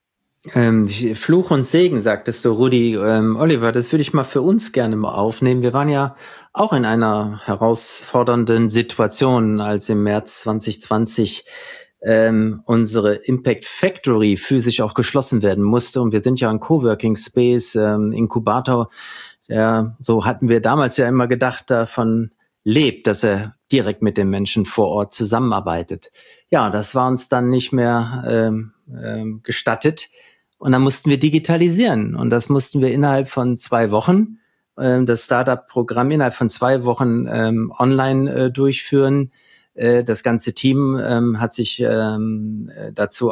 Fluch und Segen, sagtest du, Rudi. Oliver, das würde ich mal für uns gerne mal aufnehmen. Wir waren ja auch in einer herausfordernden Situation, als im März 2020 unsere Impact Factory physisch auch geschlossen werden musste. Und wir sind ja ein Coworking Space, Inkubator, so hatten wir damals ja immer gedacht, davon lebt, dass er direkt mit den Menschen vor Ort zusammenarbeitet. Ja, das war uns dann nicht mehr gestattet. Und dann mussten wir digitalisieren. Und das mussten wir innerhalb von 2 Wochen, das Startup-Programm innerhalb von 2 Wochen online durchführen. Das ganze Team hat sich dazu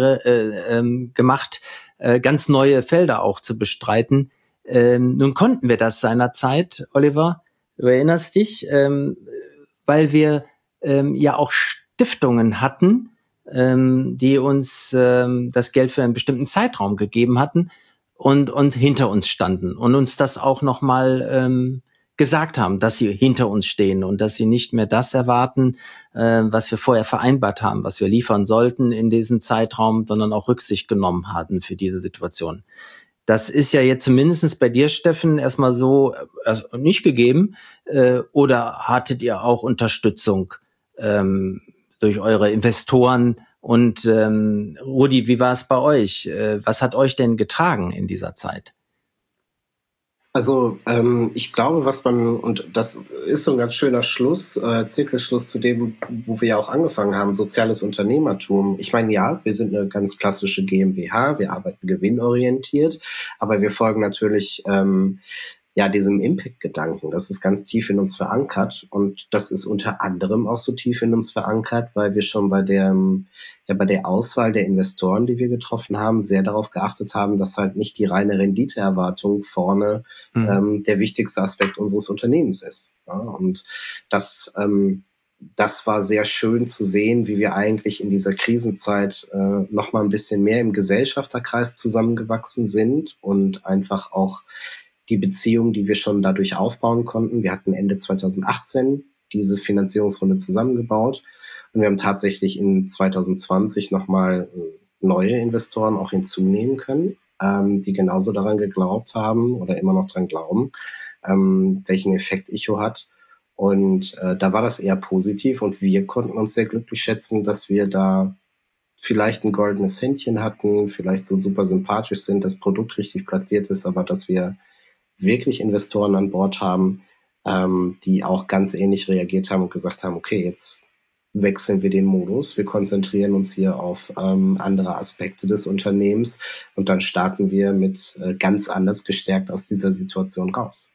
gemacht, ganz neue Felder auch zu bestreiten. Nun konnten wir das seinerzeit, Oliver, du erinnerst dich, weil wir ja auch Stiftungen hatten, die uns das Geld für einen bestimmten Zeitraum gegeben hatten und hinter uns standen und uns das auch nochmal gesagt haben, dass sie hinter uns stehen und dass sie nicht mehr das erwarten, was wir vorher vereinbart haben, was wir liefern sollten in diesem Zeitraum, sondern auch Rücksicht genommen hatten für diese Situation. Das ist ja jetzt zumindest bei dir, Steffen, erstmal so nicht gegeben. Oder hattet ihr auch Unterstützung durch eure Investoren? Und Rudi, wie war es bei euch? Was hat euch denn getragen in dieser Zeit? Also ich glaube, und das ist so ein ganz schöner Schluss, Zirkelschluss zu dem, wo wir ja auch angefangen haben, soziales Unternehmertum. Ich meine, ja, wir sind eine ganz klassische GmbH, wir arbeiten gewinnorientiert, aber wir folgen natürlich diesem Impact-Gedanken. Das ist ganz tief in uns verankert und das ist unter anderem auch so tief in uns verankert, weil wir schon bei der Auswahl der Investoren, die wir getroffen haben, sehr darauf geachtet haben, dass halt nicht die reine Renditeerwartung vorne der wichtigste Aspekt unseres Unternehmens ist. Ja, und das war sehr schön zu sehen, wie wir eigentlich in dieser Krisenzeit noch mal ein bisschen mehr im Gesellschafterkreis zusammengewachsen sind und einfach auch die Beziehung, die wir schon dadurch aufbauen konnten. Wir hatten Ende 2018 diese Finanzierungsrunde zusammengebaut und wir haben tatsächlich in 2020 nochmal neue Investoren auch hinzunehmen können, die genauso daran geglaubt haben oder immer noch daran glauben, welchen Effekt Echo hat. Und da war das eher positiv und wir konnten uns sehr glücklich schätzen, dass wir da vielleicht ein goldenes Händchen hatten, vielleicht so super sympathisch sind, das Produkt richtig platziert ist, aber dass wir wirklich Investoren an Bord haben, die auch ganz ähnlich reagiert haben und gesagt haben, okay, jetzt wechseln wir den Modus, wir konzentrieren uns hier auf andere Aspekte des Unternehmens und dann starten wir mit ganz anders gestärkt aus dieser Situation raus.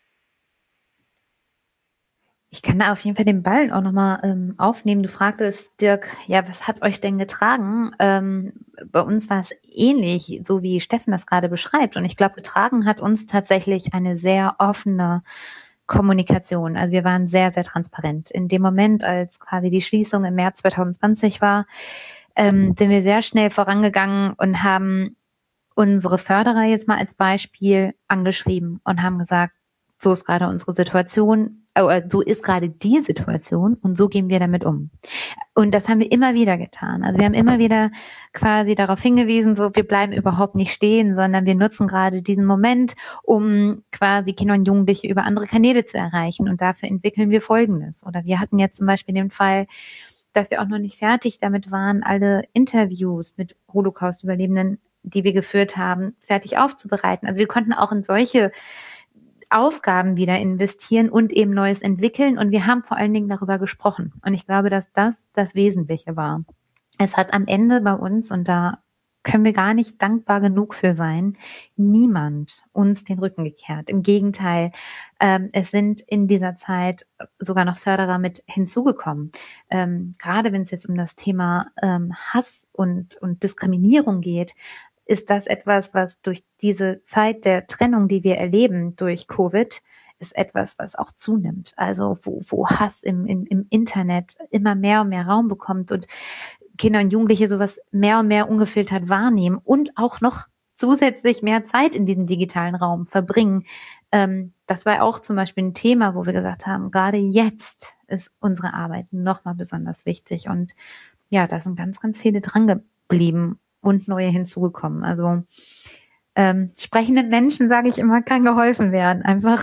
Ich kann da auf jeden Fall den Ball auch nochmal aufnehmen. Du fragtest, Dirk, ja, was hat euch denn getragen? Bei uns war es ähnlich, so wie Steffen das gerade beschreibt. Und ich glaube, getragen hat uns tatsächlich eine sehr offene Kommunikation. Also wir waren sehr, sehr transparent. In dem Moment, als quasi die Schließung im März 2020 war, sind wir sehr schnell vorangegangen und haben unsere Förderer jetzt mal als Beispiel angeschrieben und haben gesagt, so ist gerade unsere Situation, so ist gerade die Situation und so gehen wir damit um. Und das haben wir immer wieder getan. Also wir haben immer wieder quasi darauf hingewiesen, so wir bleiben überhaupt nicht stehen, sondern wir nutzen gerade diesen Moment, um quasi Kinder und Jugendliche über andere Kanäle zu erreichen. Und dafür entwickeln wir Folgendes. Oder wir hatten jetzt zum Beispiel den Fall, dass wir auch noch nicht fertig damit waren, alle Interviews mit Holocaust-Überlebenden, die wir geführt haben, fertig aufzubereiten. Also wir konnten auch in solche Aufgaben wieder investieren und eben Neues entwickeln. Und wir haben vor allen Dingen darüber gesprochen. Und ich glaube, dass das Wesentliche war. Es hat am Ende bei uns, und da können wir gar nicht dankbar genug für sein, niemand uns den Rücken gekehrt. Im Gegenteil, es sind in dieser Zeit sogar noch Förderer mit hinzugekommen. Gerade wenn es jetzt um das Thema Hass und Diskriminierung geht, ist das etwas, was durch diese Zeit der Trennung, die wir erleben durch Covid, ist etwas, was auch zunimmt. Also wo Hass im Internet immer mehr und mehr Raum bekommt und Kinder und Jugendliche sowas mehr und mehr ungefiltert wahrnehmen und auch noch zusätzlich mehr Zeit in diesem digitalen Raum verbringen. Das war auch zum Beispiel ein Thema, wo wir gesagt haben, gerade jetzt ist unsere Arbeit nochmal besonders wichtig. Und ja, da sind ganz, ganz viele dran geblieben und neue hinzugekommen. Also sprechenden Menschen, sage ich immer, kann geholfen werden. Einfach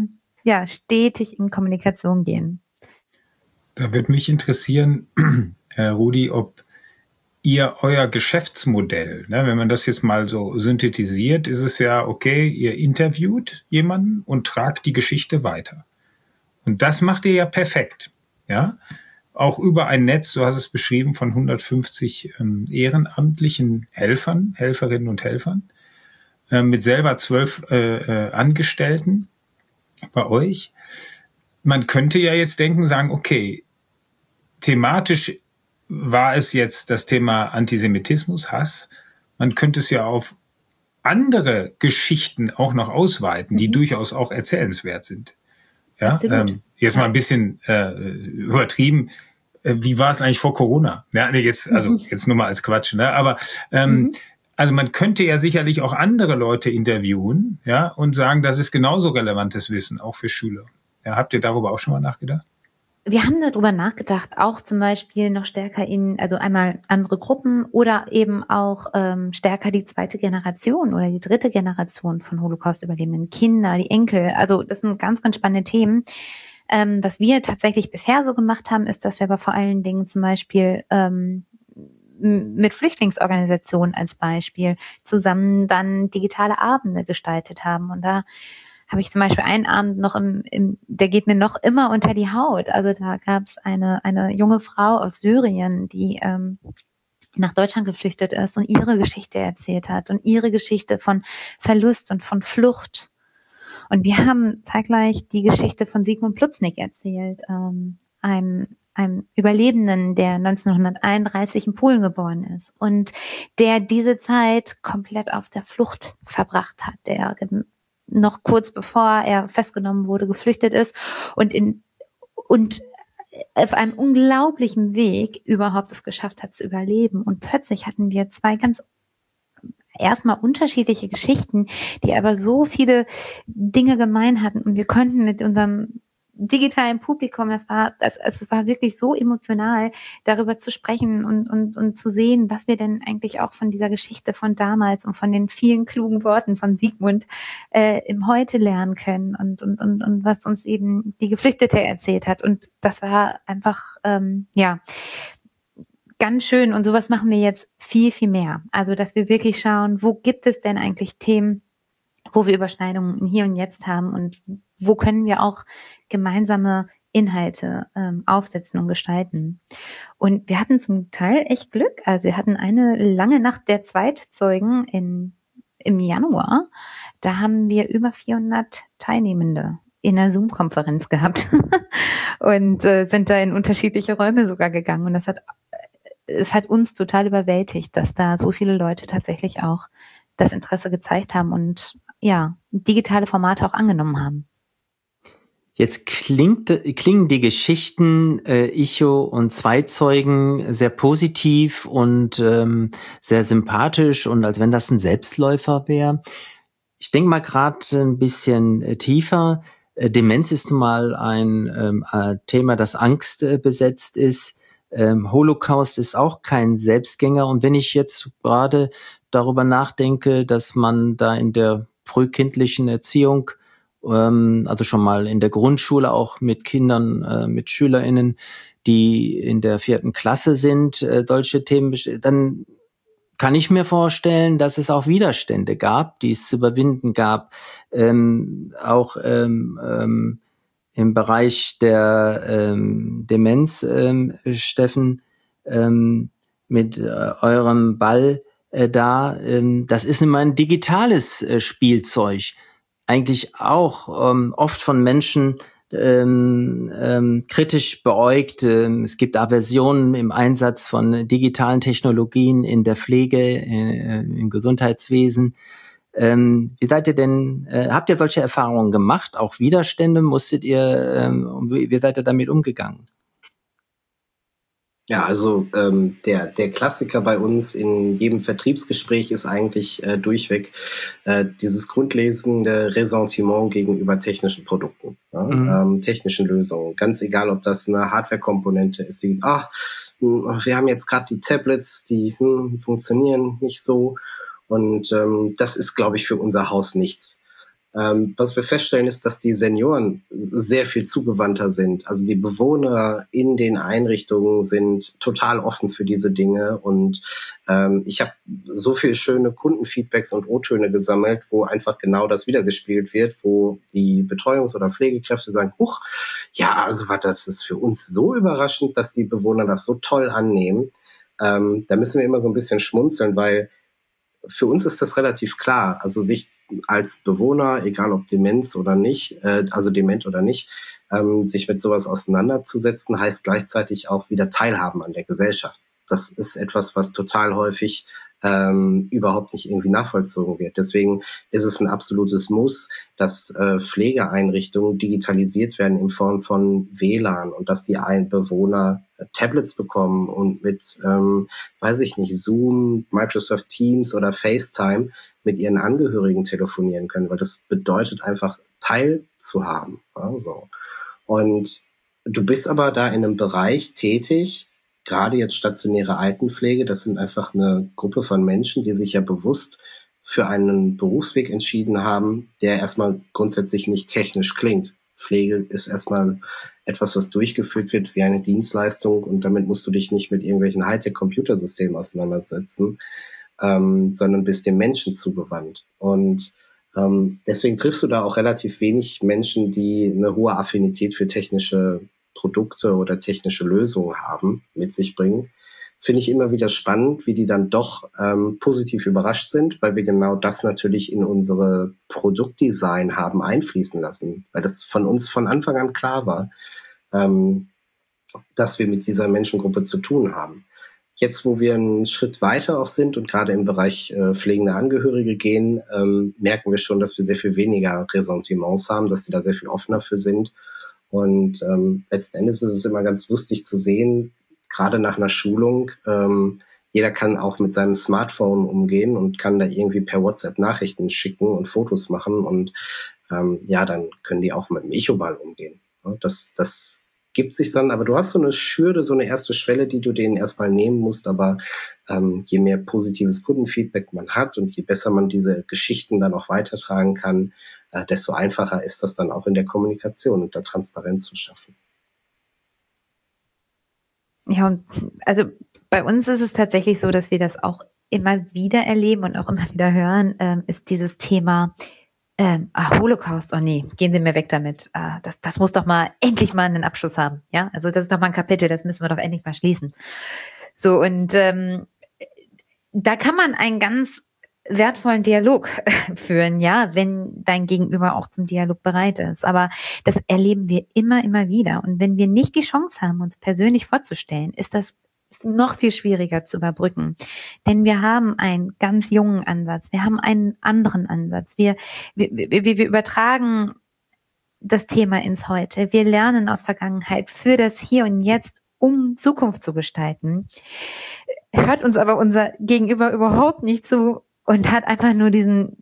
stetig in Kommunikation gehen. Da würde mich interessieren, Rudi, ob euer Geschäftsmodell, ne, wenn man das jetzt mal so synthetisiert, ist es ja, okay, ihr interviewt jemanden und tragt die Geschichte weiter. Und das macht ihr ja perfekt, ja. Auch über ein Netz, so hast es beschrieben, von 150 ehrenamtlichen Helferinnen und Helfern, mit selber 12 Angestellten bei euch. Man könnte ja jetzt denken, sagen, okay, thematisch war es jetzt das Thema Antisemitismus, Hass. Man könnte es ja auf andere Geschichten auch noch ausweiten, die durchaus auch erzählenswert sind. Ja, jetzt mal ein bisschen übertrieben. Wie war es eigentlich vor Corona? Ja, nee, jetzt nur mal als Quatsch, ne? Aber also man könnte ja sicherlich auch andere Leute interviewen, ja, und sagen, das ist genauso relevantes Wissen, auch für Schüler. Ja, habt ihr darüber auch schon mal nachgedacht? Wir haben darüber nachgedacht, auch zum Beispiel noch stärker also einmal andere Gruppen oder eben auch stärker die zweite Generation oder die dritte Generation von Holocaust-Überlebenden, Kinder, die Enkel. Also das sind ganz, ganz spannende Themen. Was wir tatsächlich bisher so gemacht haben, ist, dass wir aber vor allen Dingen zum Beispiel mit Flüchtlingsorganisationen als Beispiel zusammen dann digitale Abende gestaltet haben. Und da habe ich zum Beispiel einen Abend noch der geht mir noch immer unter die Haut. Also da gab es eine junge Frau aus Syrien, die nach Deutschland geflüchtet ist und ihre Geschichte erzählt hat und ihre Geschichte von Verlust und von Flucht. Und wir haben zeitgleich die Geschichte von Sigmund Plutznik erzählt, einem Überlebenden, der 1931 in Polen geboren ist und der diese Zeit komplett auf der Flucht verbracht hat, der noch kurz bevor er festgenommen wurde, geflüchtet ist und auf einem unglaublichen Weg überhaupt es geschafft hat zu überleben. Und plötzlich hatten wir zwei ganz erstmal unterschiedliche Geschichten, die aber so viele Dinge gemein hatten. Und wir konnten mit unserem digitalen Publikum, es war wirklich so emotional, darüber zu sprechen und zu sehen, was wir denn eigentlich auch von dieser Geschichte von damals und von den vielen klugen Worten von Sigmund im Heute lernen können und was uns eben die Geflüchtete erzählt hat. Und das war einfach, ganz schön. Und sowas machen wir jetzt viel, viel mehr. Also, dass wir wirklich schauen, wo gibt es denn eigentlich Themen, wo wir Überschneidungen Hier und Jetzt haben und wo können wir auch gemeinsame Inhalte aufsetzen und gestalten. Und wir hatten zum Teil echt Glück. Also wir hatten eine lange Nacht der Zweitzeugen im Januar. Da haben wir über 400 Teilnehmende in einer Zoom-Konferenz gehabt und sind da in unterschiedliche Räume sogar gegangen. Und es hat uns total überwältigt, dass da so viele Leute tatsächlich auch das Interesse gezeigt haben und ja, digitale Formate auch angenommen haben. Jetzt klingen die Geschichten Icho und Zweizeugen sehr positiv und sehr sympathisch und als wenn das ein Selbstläufer wäre. Ich denke mal gerade ein bisschen tiefer. Demenz ist nun mal ein Thema, das Angst besetzt ist. Holocaust ist auch kein Selbstgänger. Und wenn ich jetzt gerade darüber nachdenke, dass man da in der frühkindlichen Erziehung, also schon mal in der Grundschule auch mit Kindern, mit SchülerInnen, die in der 4. Klasse sind, solche Themen, dann kann ich mir vorstellen, dass es auch Widerstände gab, die es zu überwinden gab, auch im Bereich der Demenz, Steffen, mit eurem Ball das ist immer ein digitales Spielzeug. Eigentlich auch oft von Menschen kritisch beäugt. Es gibt Aversionen im Einsatz von digitalen Technologien in der Pflege, im Gesundheitswesen. Wie seid ihr denn, habt ihr solche Erfahrungen gemacht? Auch Widerstände musstet ihr, wie seid ihr damit umgegangen? Ja, also der Klassiker bei uns in jedem Vertriebsgespräch ist eigentlich durchweg dieses grundlegende Ressentiment gegenüber technischen Produkten, technischen Lösungen. Ganz egal, ob das eine Hardware-Komponente ist, die, wir haben jetzt gerade die Tablets, die funktionieren nicht so. Und das ist, glaube ich, für unser Haus nichts. Was wir feststellen, ist, dass die Senioren sehr viel zugewandter sind. Also die Bewohner in den Einrichtungen sind total offen für diese Dinge. Und ich habe so viele schöne Kundenfeedbacks und O-Töne gesammelt, wo einfach genau das wiedergespielt wird, wo die Betreuungs- oder Pflegekräfte sagen, huch, ja, also das ist für uns so überraschend, dass die Bewohner das so toll annehmen. Da müssen wir immer so ein bisschen schmunzeln, weil für uns ist das relativ klar. Also sich als Bewohner, egal ob Demenz oder nicht, also dement oder nicht, sich mit sowas auseinanderzusetzen, heißt gleichzeitig auch wieder teilhaben an der Gesellschaft. Das ist etwas, was total häufig überhaupt nicht irgendwie nachvollzogen wird. Deswegen ist es ein absolutes Muss, dass Pflegeeinrichtungen digitalisiert werden in Form von WLAN und dass die Bewohner Tablets bekommen und mit, weiß ich nicht, Zoom, Microsoft Teams oder FaceTime mit ihren Angehörigen telefonieren können, weil das bedeutet einfach teilzuhaben. Also. Und du bist aber da in einem Bereich tätig, gerade jetzt stationäre Altenpflege, das sind einfach eine Gruppe von Menschen, die sich ja bewusst für einen Berufsweg entschieden haben, der erstmal grundsätzlich nicht technisch klingt. Pflege ist erstmal etwas, was durchgeführt wird wie eine Dienstleistung und damit musst du dich nicht mit irgendwelchen Hightech-Computersystemen auseinandersetzen, sondern bist dem Menschen zugewandt. Und deswegen triffst du da auch relativ wenig Menschen, die eine hohe Affinität für technische Produkte oder technische Lösungen haben, mit sich bringen. Finde ich immer wieder spannend, wie die dann doch positiv überrascht sind, weil wir genau das natürlich in unsere Produktdesign haben einfließen lassen, weil das von uns von Anfang an klar war, dass wir mit dieser Menschengruppe zu tun haben. Jetzt, wo wir einen Schritt weiter auch sind und gerade im Bereich pflegende Angehörige gehen, merken wir schon, dass wir sehr viel weniger Ressentiments haben, dass die da sehr viel offener für sind. Und letzten Endes ist es immer ganz lustig zu sehen, gerade nach einer Schulung, jeder kann auch mit seinem Smartphone umgehen und kann da irgendwie per WhatsApp Nachrichten schicken und Fotos machen und dann können die auch mit dem Echoball umgehen. Das gibt sich dann, aber du hast so eine Schürde, so eine erste Schwelle, die du denen erstmal nehmen musst, aber je mehr positives Kundenfeedback man hat und je besser man diese Geschichten dann auch weitertragen kann, desto einfacher ist das dann auch in der Kommunikation und der Transparenz zu schaffen. Ja, und also bei uns ist es tatsächlich so, dass wir das auch immer wieder erleben und auch immer wieder hören, ist dieses Thema Holocaust, oh nee, gehen Sie mir weg damit. Das muss doch mal endlich mal einen Abschluss haben. Ja, also das ist doch mal ein Kapitel, das müssen wir doch endlich mal schließen. So, und da kann man einen ganz wertvollen Dialog führen, ja, wenn dein Gegenüber auch zum Dialog bereit ist. Aber das erleben wir immer, immer wieder. Und wenn wir nicht die Chance haben, uns persönlich vorzustellen, ist das noch viel schwieriger zu überbrücken. Denn wir haben einen ganz jungen Ansatz, wir haben einen anderen Ansatz. Wir übertragen das Thema ins Heute. Wir lernen aus Vergangenheit für das Hier und Jetzt, um Zukunft zu gestalten. Hört uns aber unser Gegenüber überhaupt nicht zu und hat einfach nur diesen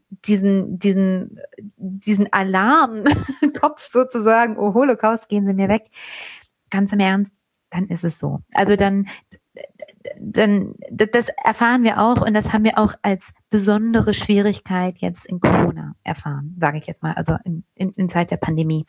Alarmkopf sozusagen, oh Holocaust, gehen Sie mir weg. Ganz im Ernst, dann ist es so. Also dann das erfahren wir auch und das haben wir auch als besondere Schwierigkeit jetzt in Corona erfahren, sage ich jetzt mal, also in Zeit der Pandemie.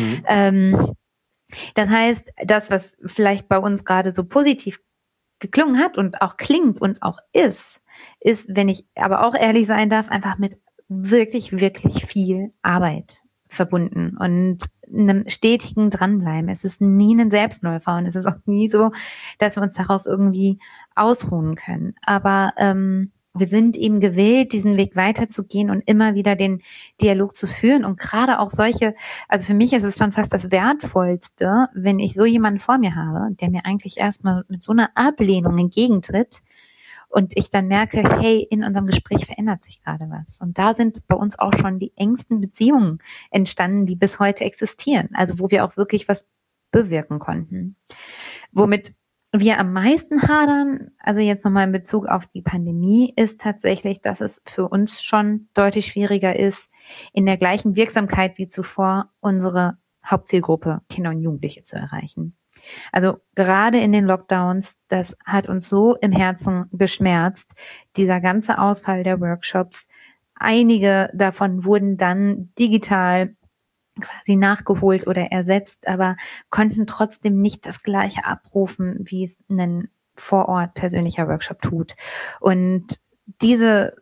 Das heißt, das, was vielleicht bei uns gerade so positiv geklungen hat und auch klingt und auch ist, wenn ich aber auch ehrlich sein darf, einfach mit wirklich, wirklich viel Arbeit verbunden und einem stetigen Dranbleiben. Es ist nie ein Selbstläufer und es ist auch nie so, dass wir uns darauf irgendwie ausruhen können. Aber wir sind eben gewillt, diesen Weg weiterzugehen und immer wieder den Dialog zu führen und gerade auch solche, also für mich ist es schon fast das Wertvollste, wenn ich so jemanden vor mir habe, der mir eigentlich erstmal mit so einer Ablehnung entgegentritt, und ich dann merke, hey, in unserem Gespräch verändert sich gerade was. Und da sind bei uns auch schon die engsten Beziehungen entstanden, die bis heute existieren. Also wo wir auch wirklich was bewirken konnten. Womit wir am meisten hadern, also jetzt nochmal in Bezug auf die Pandemie, ist tatsächlich, dass es für uns schon deutlich schwieriger ist, in der gleichen Wirksamkeit wie zuvor unsere Hauptzielgruppe Kinder und Jugendliche zu erreichen. Also gerade in den Lockdowns, das hat uns so im Herzen geschmerzt, dieser ganze Ausfall der Workshops, einige davon wurden dann digital quasi nachgeholt oder ersetzt, aber konnten trotzdem nicht das Gleiche abrufen, wie es ein vor Ort persönlicher Workshop tut. Und dieses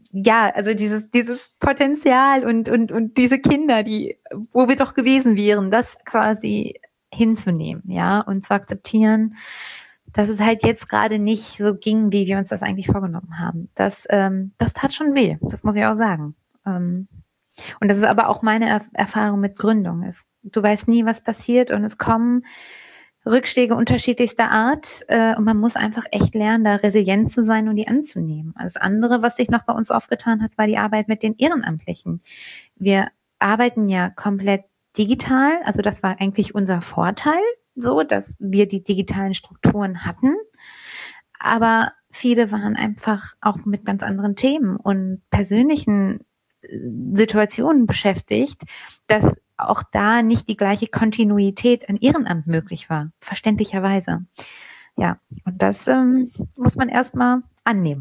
Potenzial und diese Kinder, wo wir doch gewesen wären, das quasi hinzunehmen, ja, und zu akzeptieren, dass es halt jetzt gerade nicht so ging, wie wir uns das eigentlich vorgenommen haben. Das tat schon weh, das muss ich auch sagen. Und das ist aber auch meine Erfahrung mit Gründung. Du weißt nie, was passiert, und es kommen Rückschläge unterschiedlichster Art, und man muss einfach echt lernen, da resilient zu sein und die anzunehmen. Das andere, was sich noch bei uns aufgetan hat, war die Arbeit mit den Ehrenamtlichen. Wir arbeiten ja komplett digital, also das war eigentlich unser Vorteil, so, dass wir die digitalen Strukturen hatten, aber viele waren einfach auch mit ganz anderen Themen und persönlichen Situationen beschäftigt, dass auch da nicht die gleiche Kontinuität an Ehrenamt möglich war, verständlicherweise. Ja, und das muss man erstmal annehmen.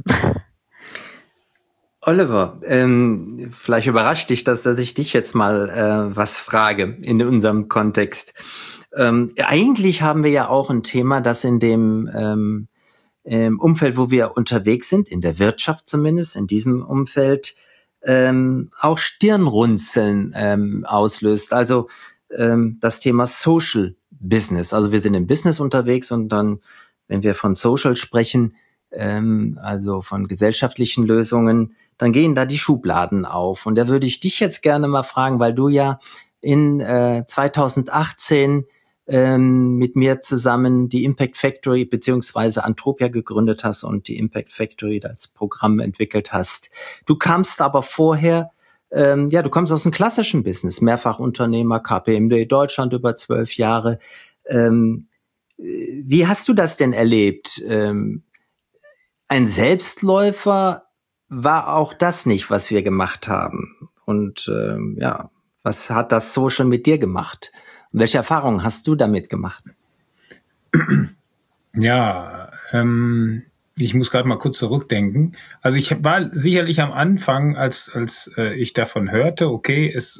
Oliver, vielleicht überrascht dich das, dass ich dich jetzt mal was frage in unserem Kontext. Eigentlich haben wir ja auch ein Thema, das in dem Umfeld, wo wir unterwegs sind, in der Wirtschaft zumindest, in diesem Umfeld, auch Stirnrunzeln auslöst. Also das Thema Social Business. Also wir sind im Business unterwegs, und dann, wenn wir von Social sprechen, also von gesellschaftlichen Lösungen, dann gehen da die Schubladen auf. Und da würde ich dich jetzt gerne mal fragen, weil du ja in 2018 mit mir zusammen die Impact Factory beziehungsweise Antropia gegründet hast und die Impact Factory als Programm entwickelt hast. Du kamst aber vorher, du kommst aus dem klassischen Business, Mehrfachunternehmer, KPMG Deutschland über 12 Jahre. Wie hast du das denn erlebt? Ein Selbstläufer war auch das nicht, was wir gemacht haben. Und was hat das Social mit dir gemacht? Welche Erfahrungen hast du damit gemacht? Ja, ich muss gerade mal kurz zurückdenken. Also ich war sicherlich am Anfang, als ich davon hörte, okay, es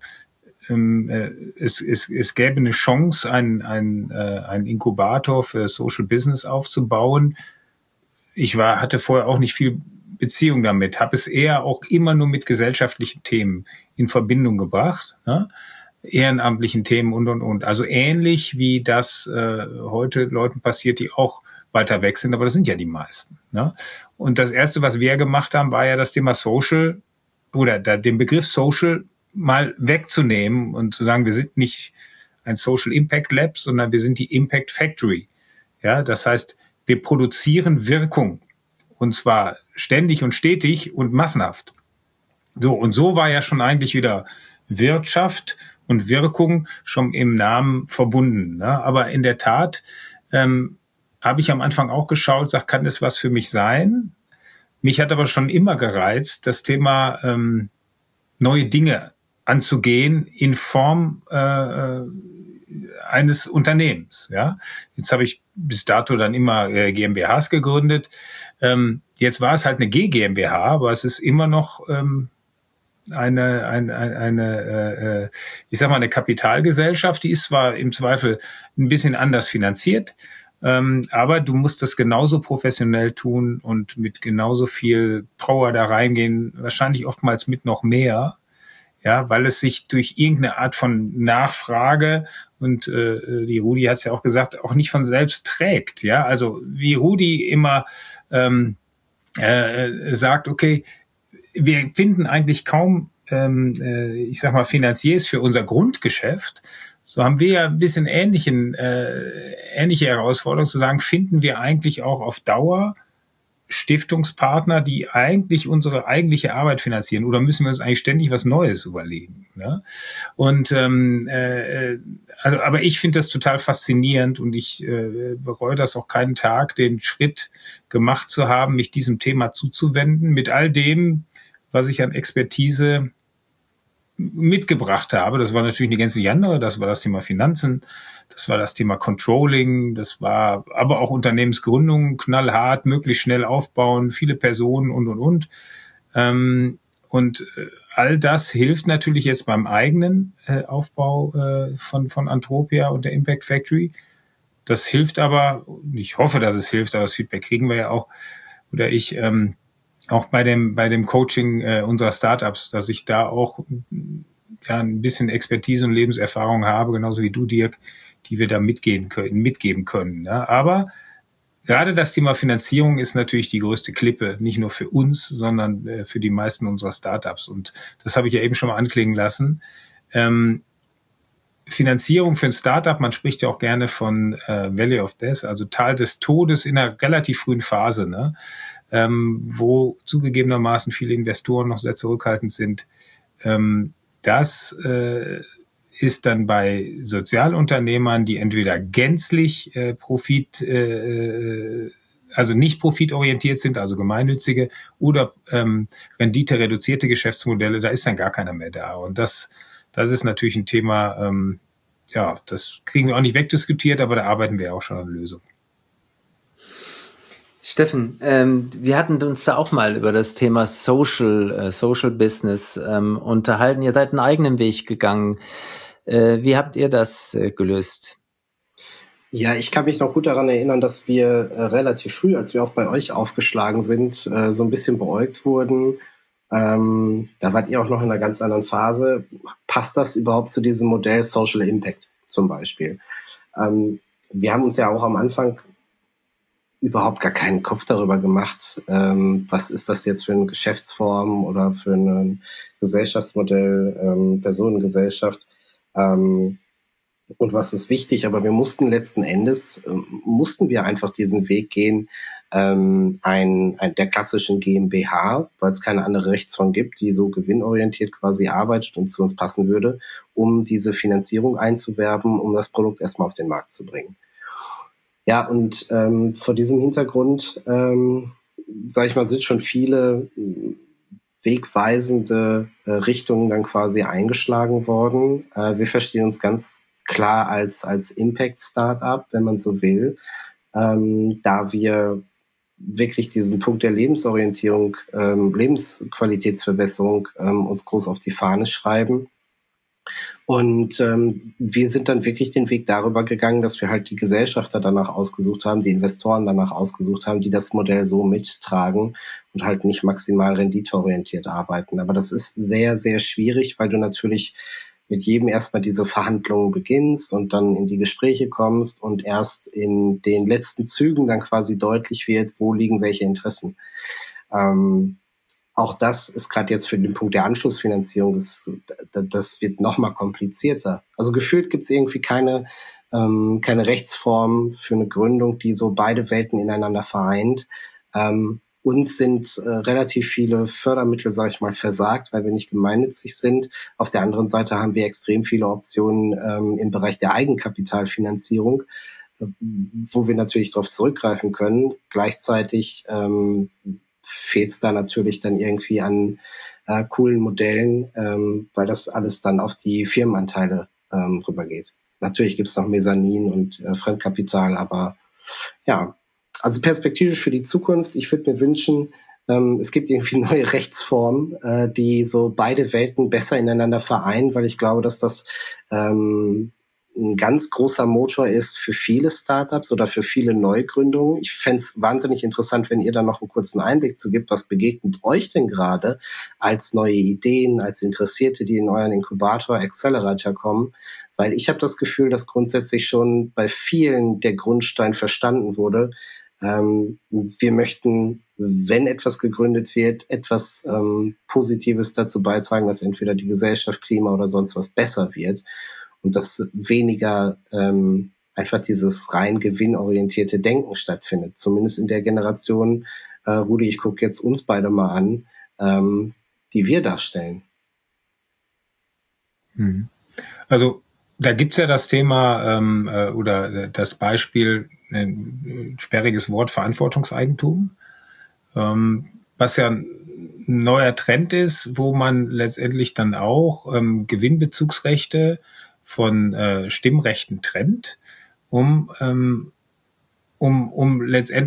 gäbe eine Chance, einen Inkubator für Social Business aufzubauen. Ich hatte vorher auch nicht viel Beziehung damit, habe es eher auch immer nur mit gesellschaftlichen Themen in Verbindung gebracht, ne? Ehrenamtlichen Themen und. Also ähnlich wie das heute Leuten passiert, die auch weiter weg sind, aber das sind ja die meisten, ne? Und das Erste, was wir gemacht haben, war ja das Thema Social oder den Begriff Social mal wegzunehmen und zu sagen, wir sind nicht ein Social Impact Lab, sondern wir sind die Impact Factory. Ja, das heißt, wir produzieren Wirkung, und zwar ständig und stetig und massenhaft. So, und so war ja schon eigentlich wieder Wirtschaft und Wirkung schon im Namen verbunden, ne? Aber in der Tat habe ich am Anfang auch geschaut, kann das was für mich sein? Mich hat aber schon immer gereizt, das Thema neue Dinge anzugehen in Form eines Unternehmens. Ja, jetzt habe ich bis dato dann immer GmbHs gegründet. Jetzt war es halt eine GmbH, aber es ist immer noch eine Kapitalgesellschaft, die ist zwar im Zweifel ein bisschen anders finanziert, aber du musst das genauso professionell tun und mit genauso viel Power da reingehen, wahrscheinlich oftmals mit noch mehr, ja, weil es sich durch irgendeine Art von Nachfrage und die Rudi hat es ja auch gesagt, auch nicht von selbst trägt, ja, also wie Rudi immer sagt, okay, wir finden eigentlich kaum, Finanziers für unser Grundgeschäft. So haben wir ja ein bisschen ähnliche Herausforderungen zu sagen, finden wir eigentlich auch auf Dauer Stiftungspartner, die eigentlich unsere eigentliche Arbeit finanzieren, oder müssen wir uns eigentlich ständig was Neues überlegen? Ne? Und aber ich finde das total faszinierend, und ich bereue das auch keinen Tag, den Schritt gemacht zu haben, mich diesem Thema zuzuwenden, mit all dem, was ich an Expertise mitgebracht habe. Das war natürlich eine ganze andere, das war das Thema Finanzen, das war das Thema Controlling, das war aber auch Unternehmensgründung, knallhart, möglichst schnell aufbauen, viele Personen und. Und Und all das hilft natürlich jetzt beim eigenen Aufbau von Antropia und der Impact Factory. Das hilft aber, ich hoffe, dass es hilft, aber das Feedback kriegen wir ja auch, oder ich, auch bei dem Coaching unserer Startups, dass ich da auch ein bisschen Expertise und Lebenserfahrung habe, genauso wie du, Dirk, die wir da mitgeben können. Ja. Aber gerade das Thema Finanzierung ist natürlich die größte Klippe, nicht nur für uns, sondern für die meisten unserer Startups. Und das habe ich ja eben schon mal anklingen lassen. Finanzierung für ein Startup, man spricht ja auch gerne von Valley of Death, also Tal des Todes in einer relativ frühen Phase, ne? Wo zugegebenermaßen viele Investoren noch sehr zurückhaltend sind. Das ist dann bei Sozialunternehmern, die entweder gänzlich also nicht profitorientiert sind, also gemeinnützige, oder renditereduzierte Geschäftsmodelle, da ist dann gar keiner mehr da. Und das ist natürlich ein Thema, das kriegen wir auch nicht wegdiskutiert, aber da arbeiten wir auch schon an Lösungen. Steffen, wir hatten uns da auch mal über das Thema Social Business unterhalten. Ihr seid einen eigenen Weg gegangen. Wie habt ihr das gelöst? Ja, ich kann mich noch gut daran erinnern, dass wir relativ früh, als wir auch bei euch aufgeschlagen sind, so ein bisschen beäugt wurden. Da wart ihr auch noch in einer ganz anderen Phase. Passt das überhaupt zu diesem Modell Social Impact zum Beispiel? Wir haben uns ja auch am Anfang überhaupt gar keinen Kopf darüber gemacht, was ist das jetzt für eine Geschäftsform oder für ein Gesellschaftsmodell, Personengesellschaft, und was ist wichtig. Aber wir mussten letzten Endes, einfach diesen Weg gehen, der klassischen GmbH, weil es keine andere Rechtsform gibt, die so gewinnorientiert quasi arbeitet und zu uns passen würde, um diese Finanzierung einzuwerben, um das Produkt erstmal auf den Markt zu bringen. Ja, und vor diesem Hintergrund, sag ich mal, sind schon viele wegweisende Richtungen dann quasi eingeschlagen worden. Wir verstehen uns ganz klar als Impact-Startup, wenn man so will, da wir wirklich diesen Punkt der Lebensorientierung, Lebensqualitätsverbesserung uns groß auf die Fahne schreiben. Und wir sind dann wirklich den Weg darüber gegangen, dass wir halt die Gesellschafter danach ausgesucht haben, die Investoren danach ausgesucht haben, die das Modell so mittragen und halt nicht maximal renditeorientiert arbeiten. Aber das ist sehr, sehr schwierig, weil du natürlich mit jedem erstmal diese Verhandlungen beginnst und dann in die Gespräche kommst und erst in den letzten Zügen dann quasi deutlich wird, wo liegen welche Interessen. Auch das ist gerade jetzt für den Punkt der Anschlussfinanzierung, das wird noch mal komplizierter. Also gefühlt gibt es irgendwie keine Rechtsform für eine Gründung, die so beide Welten ineinander vereint. Uns sind relativ viele Fördermittel, sage ich mal, versagt, weil wir nicht gemeinnützig sind. Auf der anderen Seite haben wir extrem viele Optionen im Bereich der Eigenkapitalfinanzierung, wo wir natürlich darauf zurückgreifen können. Gleichzeitig fehlt es da natürlich dann irgendwie an coolen Modellen, weil das alles dann auf die Firmenanteile rübergeht. Natürlich gibt es noch Mezzanin und Fremdkapital, aber ja, also perspektivisch für die Zukunft, ich würde mir wünschen, es gibt irgendwie neue Rechtsformen, die so beide Welten besser ineinander vereinen, weil ich glaube, dass das ein ganz großer Motor ist für viele Startups oder für viele Neugründungen. Ich fände es wahnsinnig interessant, wenn ihr da noch einen kurzen Einblick zu gibt. Was begegnet euch denn gerade als neue Ideen, als Interessierte, die in euren Inkubator, Accelerator kommen? Weil ich habe das Gefühl, dass grundsätzlich schon bei vielen der Grundstein verstanden wurde. Wir möchten, wenn etwas gegründet wird, etwas Positives dazu beitragen, dass entweder die Gesellschaft, Klima oder sonst was besser wird. Und dass weniger einfach dieses rein gewinnorientierte Denken stattfindet. Zumindest in der Generation, Rudi, ich gucke jetzt uns beide mal an, die wir darstellen. Also da gibt's ja das Thema oder das Beispiel, ein sperriges Wort, Verantwortungseigentum, was ja ein neuer Trend ist, wo man letztendlich dann auch Gewinnbezugsrechte von Stimmrechten trennt, um letztendlich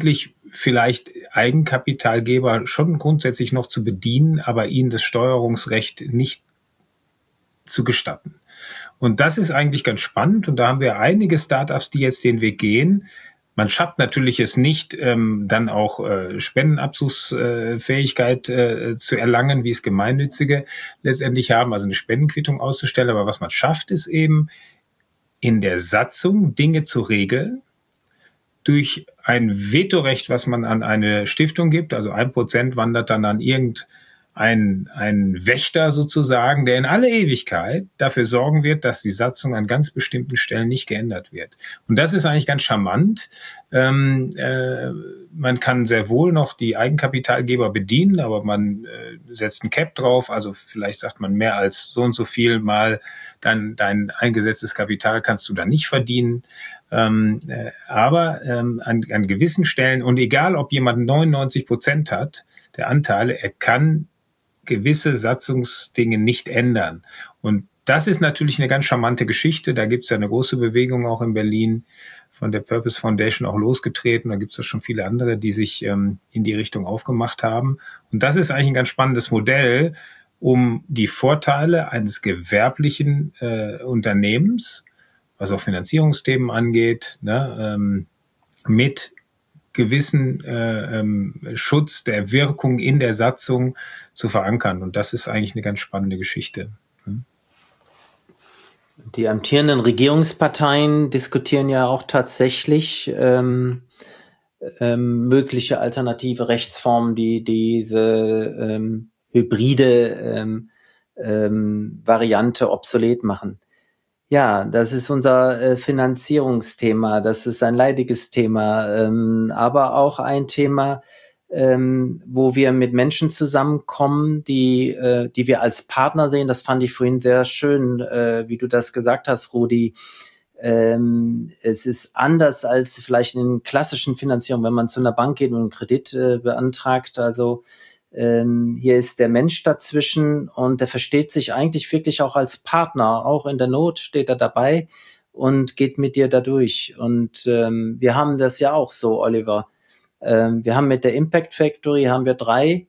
vielleicht Eigenkapitalgeber schon grundsätzlich noch zu bedienen, aber ihnen das Steuerungsrecht nicht zu gestatten. Und das ist eigentlich ganz spannend. Und da haben wir einige Startups, die jetzt den Weg gehen. Man schafft natürlich es nicht, dann auch Spendenabzugsfähigkeit zu erlangen, wie es Gemeinnützige letztendlich haben, also eine Spendenquittung auszustellen. Aber was man schafft, ist eben in der Satzung Dinge zu regeln, durch ein Vetorecht, was man an eine Stiftung gibt, also 1% wandert dann an ein Wächter sozusagen, der in alle Ewigkeit dafür sorgen wird, dass die Satzung an ganz bestimmten Stellen nicht geändert wird. Und das ist eigentlich ganz charmant. Man kann sehr wohl noch die Eigenkapitalgeber bedienen, aber man setzt ein Cap drauf. Also vielleicht sagt man, mehr als so und so viel mal dein eingesetztes Kapital kannst du dann nicht verdienen. Aber an gewissen Stellen, und egal ob jemand 99% hat, der Anteile, er kann gewisse Satzungsdinge nicht ändern. Und das ist natürlich eine ganz charmante Geschichte. Da gibt es ja eine große Bewegung auch in Berlin, von der Purpose Foundation auch losgetreten. Da gibt es ja schon viele andere, die sich in die Richtung aufgemacht haben. Und das ist eigentlich ein ganz spannendes Modell, um die Vorteile eines gewerblichen Unternehmens, was auch Finanzierungsthemen angeht, mit gewissen Schutz der Wirkung in der Satzung zu verankern. Und das ist eigentlich eine ganz spannende Geschichte. Die amtierenden Regierungsparteien diskutieren ja auch tatsächlich mögliche alternative Rechtsformen, die diese hybride Variante obsolet machen. Ja, das ist unser Finanzierungsthema. Das ist ein leidiges Thema, aber auch ein Thema, wo wir mit Menschen zusammenkommen, die wir als Partner sehen. Das fand ich vorhin sehr schön, wie du das gesagt hast, Rudi. Es ist anders als vielleicht in klassischen Finanzierungen, wenn man zu einer Bank geht und einen Kredit beantragt. Also hier ist der Mensch dazwischen und der versteht sich eigentlich wirklich auch als Partner. Auch in der Not steht er dabei und geht mit dir da durch. Und wir haben das ja auch so, Oliver. Wir haben mit der Impact Factory 3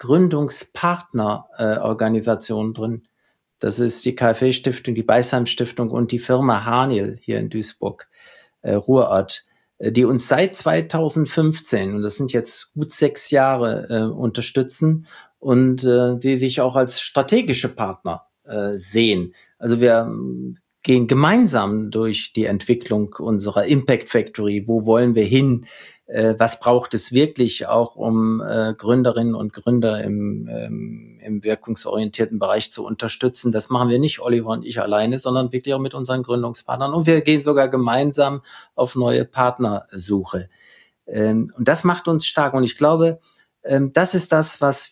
Gründungspartnerorganisationen drin. Das ist die KfW-Stiftung, die Beisheim-Stiftung und die Firma Haniel hier in Duisburg, Ruhrort, die uns seit 2015, und das sind jetzt gut 6 Jahre, unterstützen und die sich auch als strategische Partner sehen. Also wir gehen gemeinsam durch die Entwicklung unserer Impact Factory. Wo wollen wir hin? Was braucht es wirklich auch, um Gründerinnen und Gründer im wirkungsorientierten Bereich zu unterstützen? Das machen wir nicht, Oliver und ich alleine, sondern wirklich auch mit unseren Gründungspartnern. Und wir gehen sogar gemeinsam auf neue Partnersuche. Und das macht uns stark. Und ich glaube, das ist das, was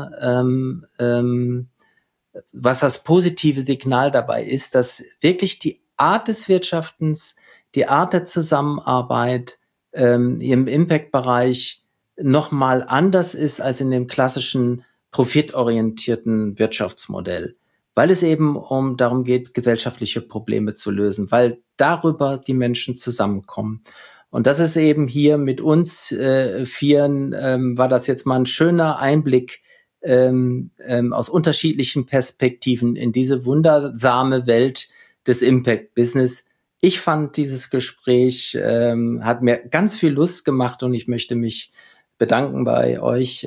was das positive Signal dabei ist, dass wirklich die Art des Wirtschaftens, die Art der Zusammenarbeit im Impact-Bereich nochmal anders ist als in dem klassischen profitorientierten Wirtschaftsmodell, weil es eben darum geht, gesellschaftliche Probleme zu lösen, weil darüber die Menschen zusammenkommen. Und das ist eben hier mit uns Vieren, war das jetzt mal ein schöner Einblick aus unterschiedlichen Perspektiven in diese wundersame Welt des Impact-Business. Ich fand dieses Gespräch hat mir ganz viel Lust gemacht und ich möchte mich bedanken bei euch,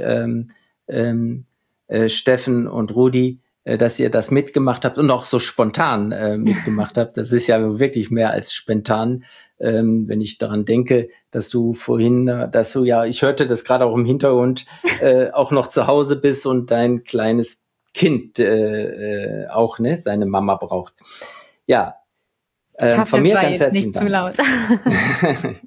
Steffen und Rudi, dass ihr das mitgemacht habt und auch so spontan mitgemacht habt. Das ist ja wirklich mehr als spontan, wenn ich daran denke, dass du vorhin, ich hörte das gerade auch im Hintergrund, auch noch zu Hause bist und dein kleines Kind auch seine Mama braucht. Ja. Ich hoffe, von mir es war ganz jetzt herzlichen nicht Dank. zu laut.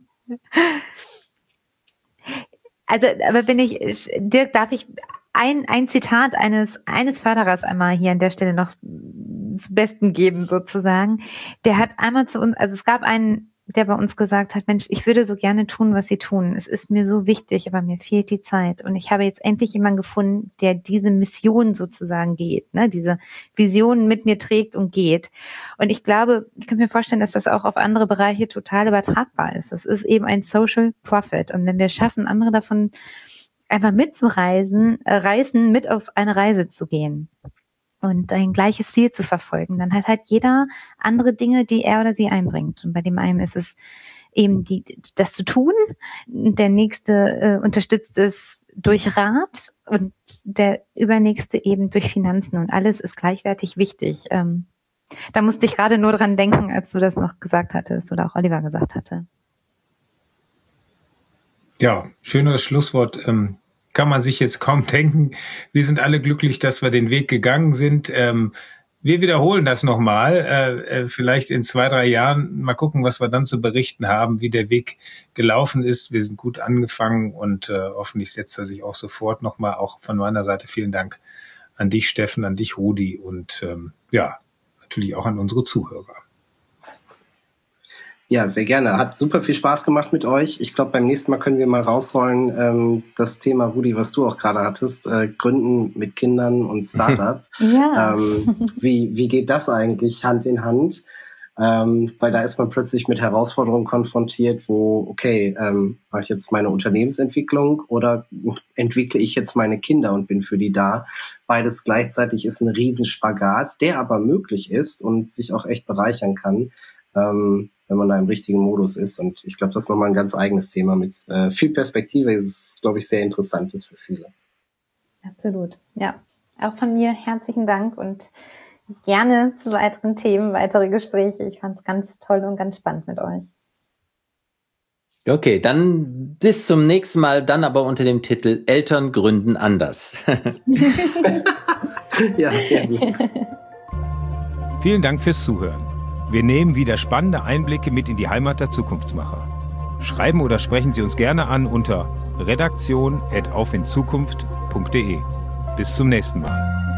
Also, aber Dirk, darf ich ein Zitat eines Förderers einmal hier an der Stelle noch zum Besten geben, sozusagen. Der hat einmal zu uns, also es gab einen der bei uns gesagt hat, Mensch, ich würde so gerne tun, was Sie tun. Es ist mir so wichtig, aber mir fehlt die Zeit. Und ich habe jetzt endlich jemanden gefunden, der diese Mission sozusagen geht, ne, diese Vision mit mir trägt und geht. Und ich glaube, ich könnte mir vorstellen, dass das auch auf andere Bereiche total übertragbar ist. Das ist eben ein Social Profit. Und wenn wir schaffen, andere davon einfach mitzureißen, mit auf eine Reise zu gehen und ein gleiches Ziel zu verfolgen, dann hat halt jeder andere Dinge, die er oder sie einbringt. Und bei dem einen ist es eben das zu tun, der nächste unterstützt es durch Rat und der übernächste eben durch Finanzen, und alles ist gleichwertig wichtig. Da musste ich gerade nur dran denken, als du das noch gesagt hattest oder auch Oliver gesagt hatte. Ja, schönes Schlusswort. Kann man sich jetzt kaum denken. Wir sind alle glücklich, dass wir den Weg gegangen sind. Wir wiederholen das nochmal, vielleicht in 2-3 Jahren. Mal gucken, was wir dann zu berichten haben, wie der Weg gelaufen ist. Wir sind gut angefangen und hoffentlich setzt er sich auch sofort nochmal. Auch von meiner Seite vielen Dank an dich, Steffen, an dich, Rudi, und natürlich auch an unsere Zuhörer. Ja, sehr gerne. Hat super viel Spaß gemacht mit euch. Ich glaube, beim nächsten Mal können wir mal rausrollen, das Thema, Rudi, was du auch gerade hattest, Gründen mit Kindern und Startup. Ja. Wie geht das eigentlich Hand in Hand? Weil da ist man plötzlich mit Herausforderungen konfrontiert, wo, okay, mache ich jetzt meine Unternehmensentwicklung oder entwickle ich jetzt meine Kinder und bin für die da? Beides gleichzeitig ist ein Riesenspagat, der aber möglich ist und sich auch echt bereichern kann, wenn man da im richtigen Modus ist. Und ich glaube, das ist nochmal ein ganz eigenes Thema mit viel Perspektive. Das ist, glaube ich, sehr interessant ist für viele. Absolut. Ja, auch von mir herzlichen Dank und gerne zu weiteren Themen, weitere Gespräche. Ich fand es ganz toll und ganz spannend mit euch. Okay, dann bis zum nächsten Mal, dann aber unter dem Titel Eltern gründen anders. Ja, sehr gut. Vielen Dank fürs Zuhören. Wir nehmen wieder spannende Einblicke mit in die Heimat der Zukunftsmacher. Schreiben oder sprechen Sie uns gerne an unter redaktion@aufinzukunft.de. Bis zum nächsten Mal.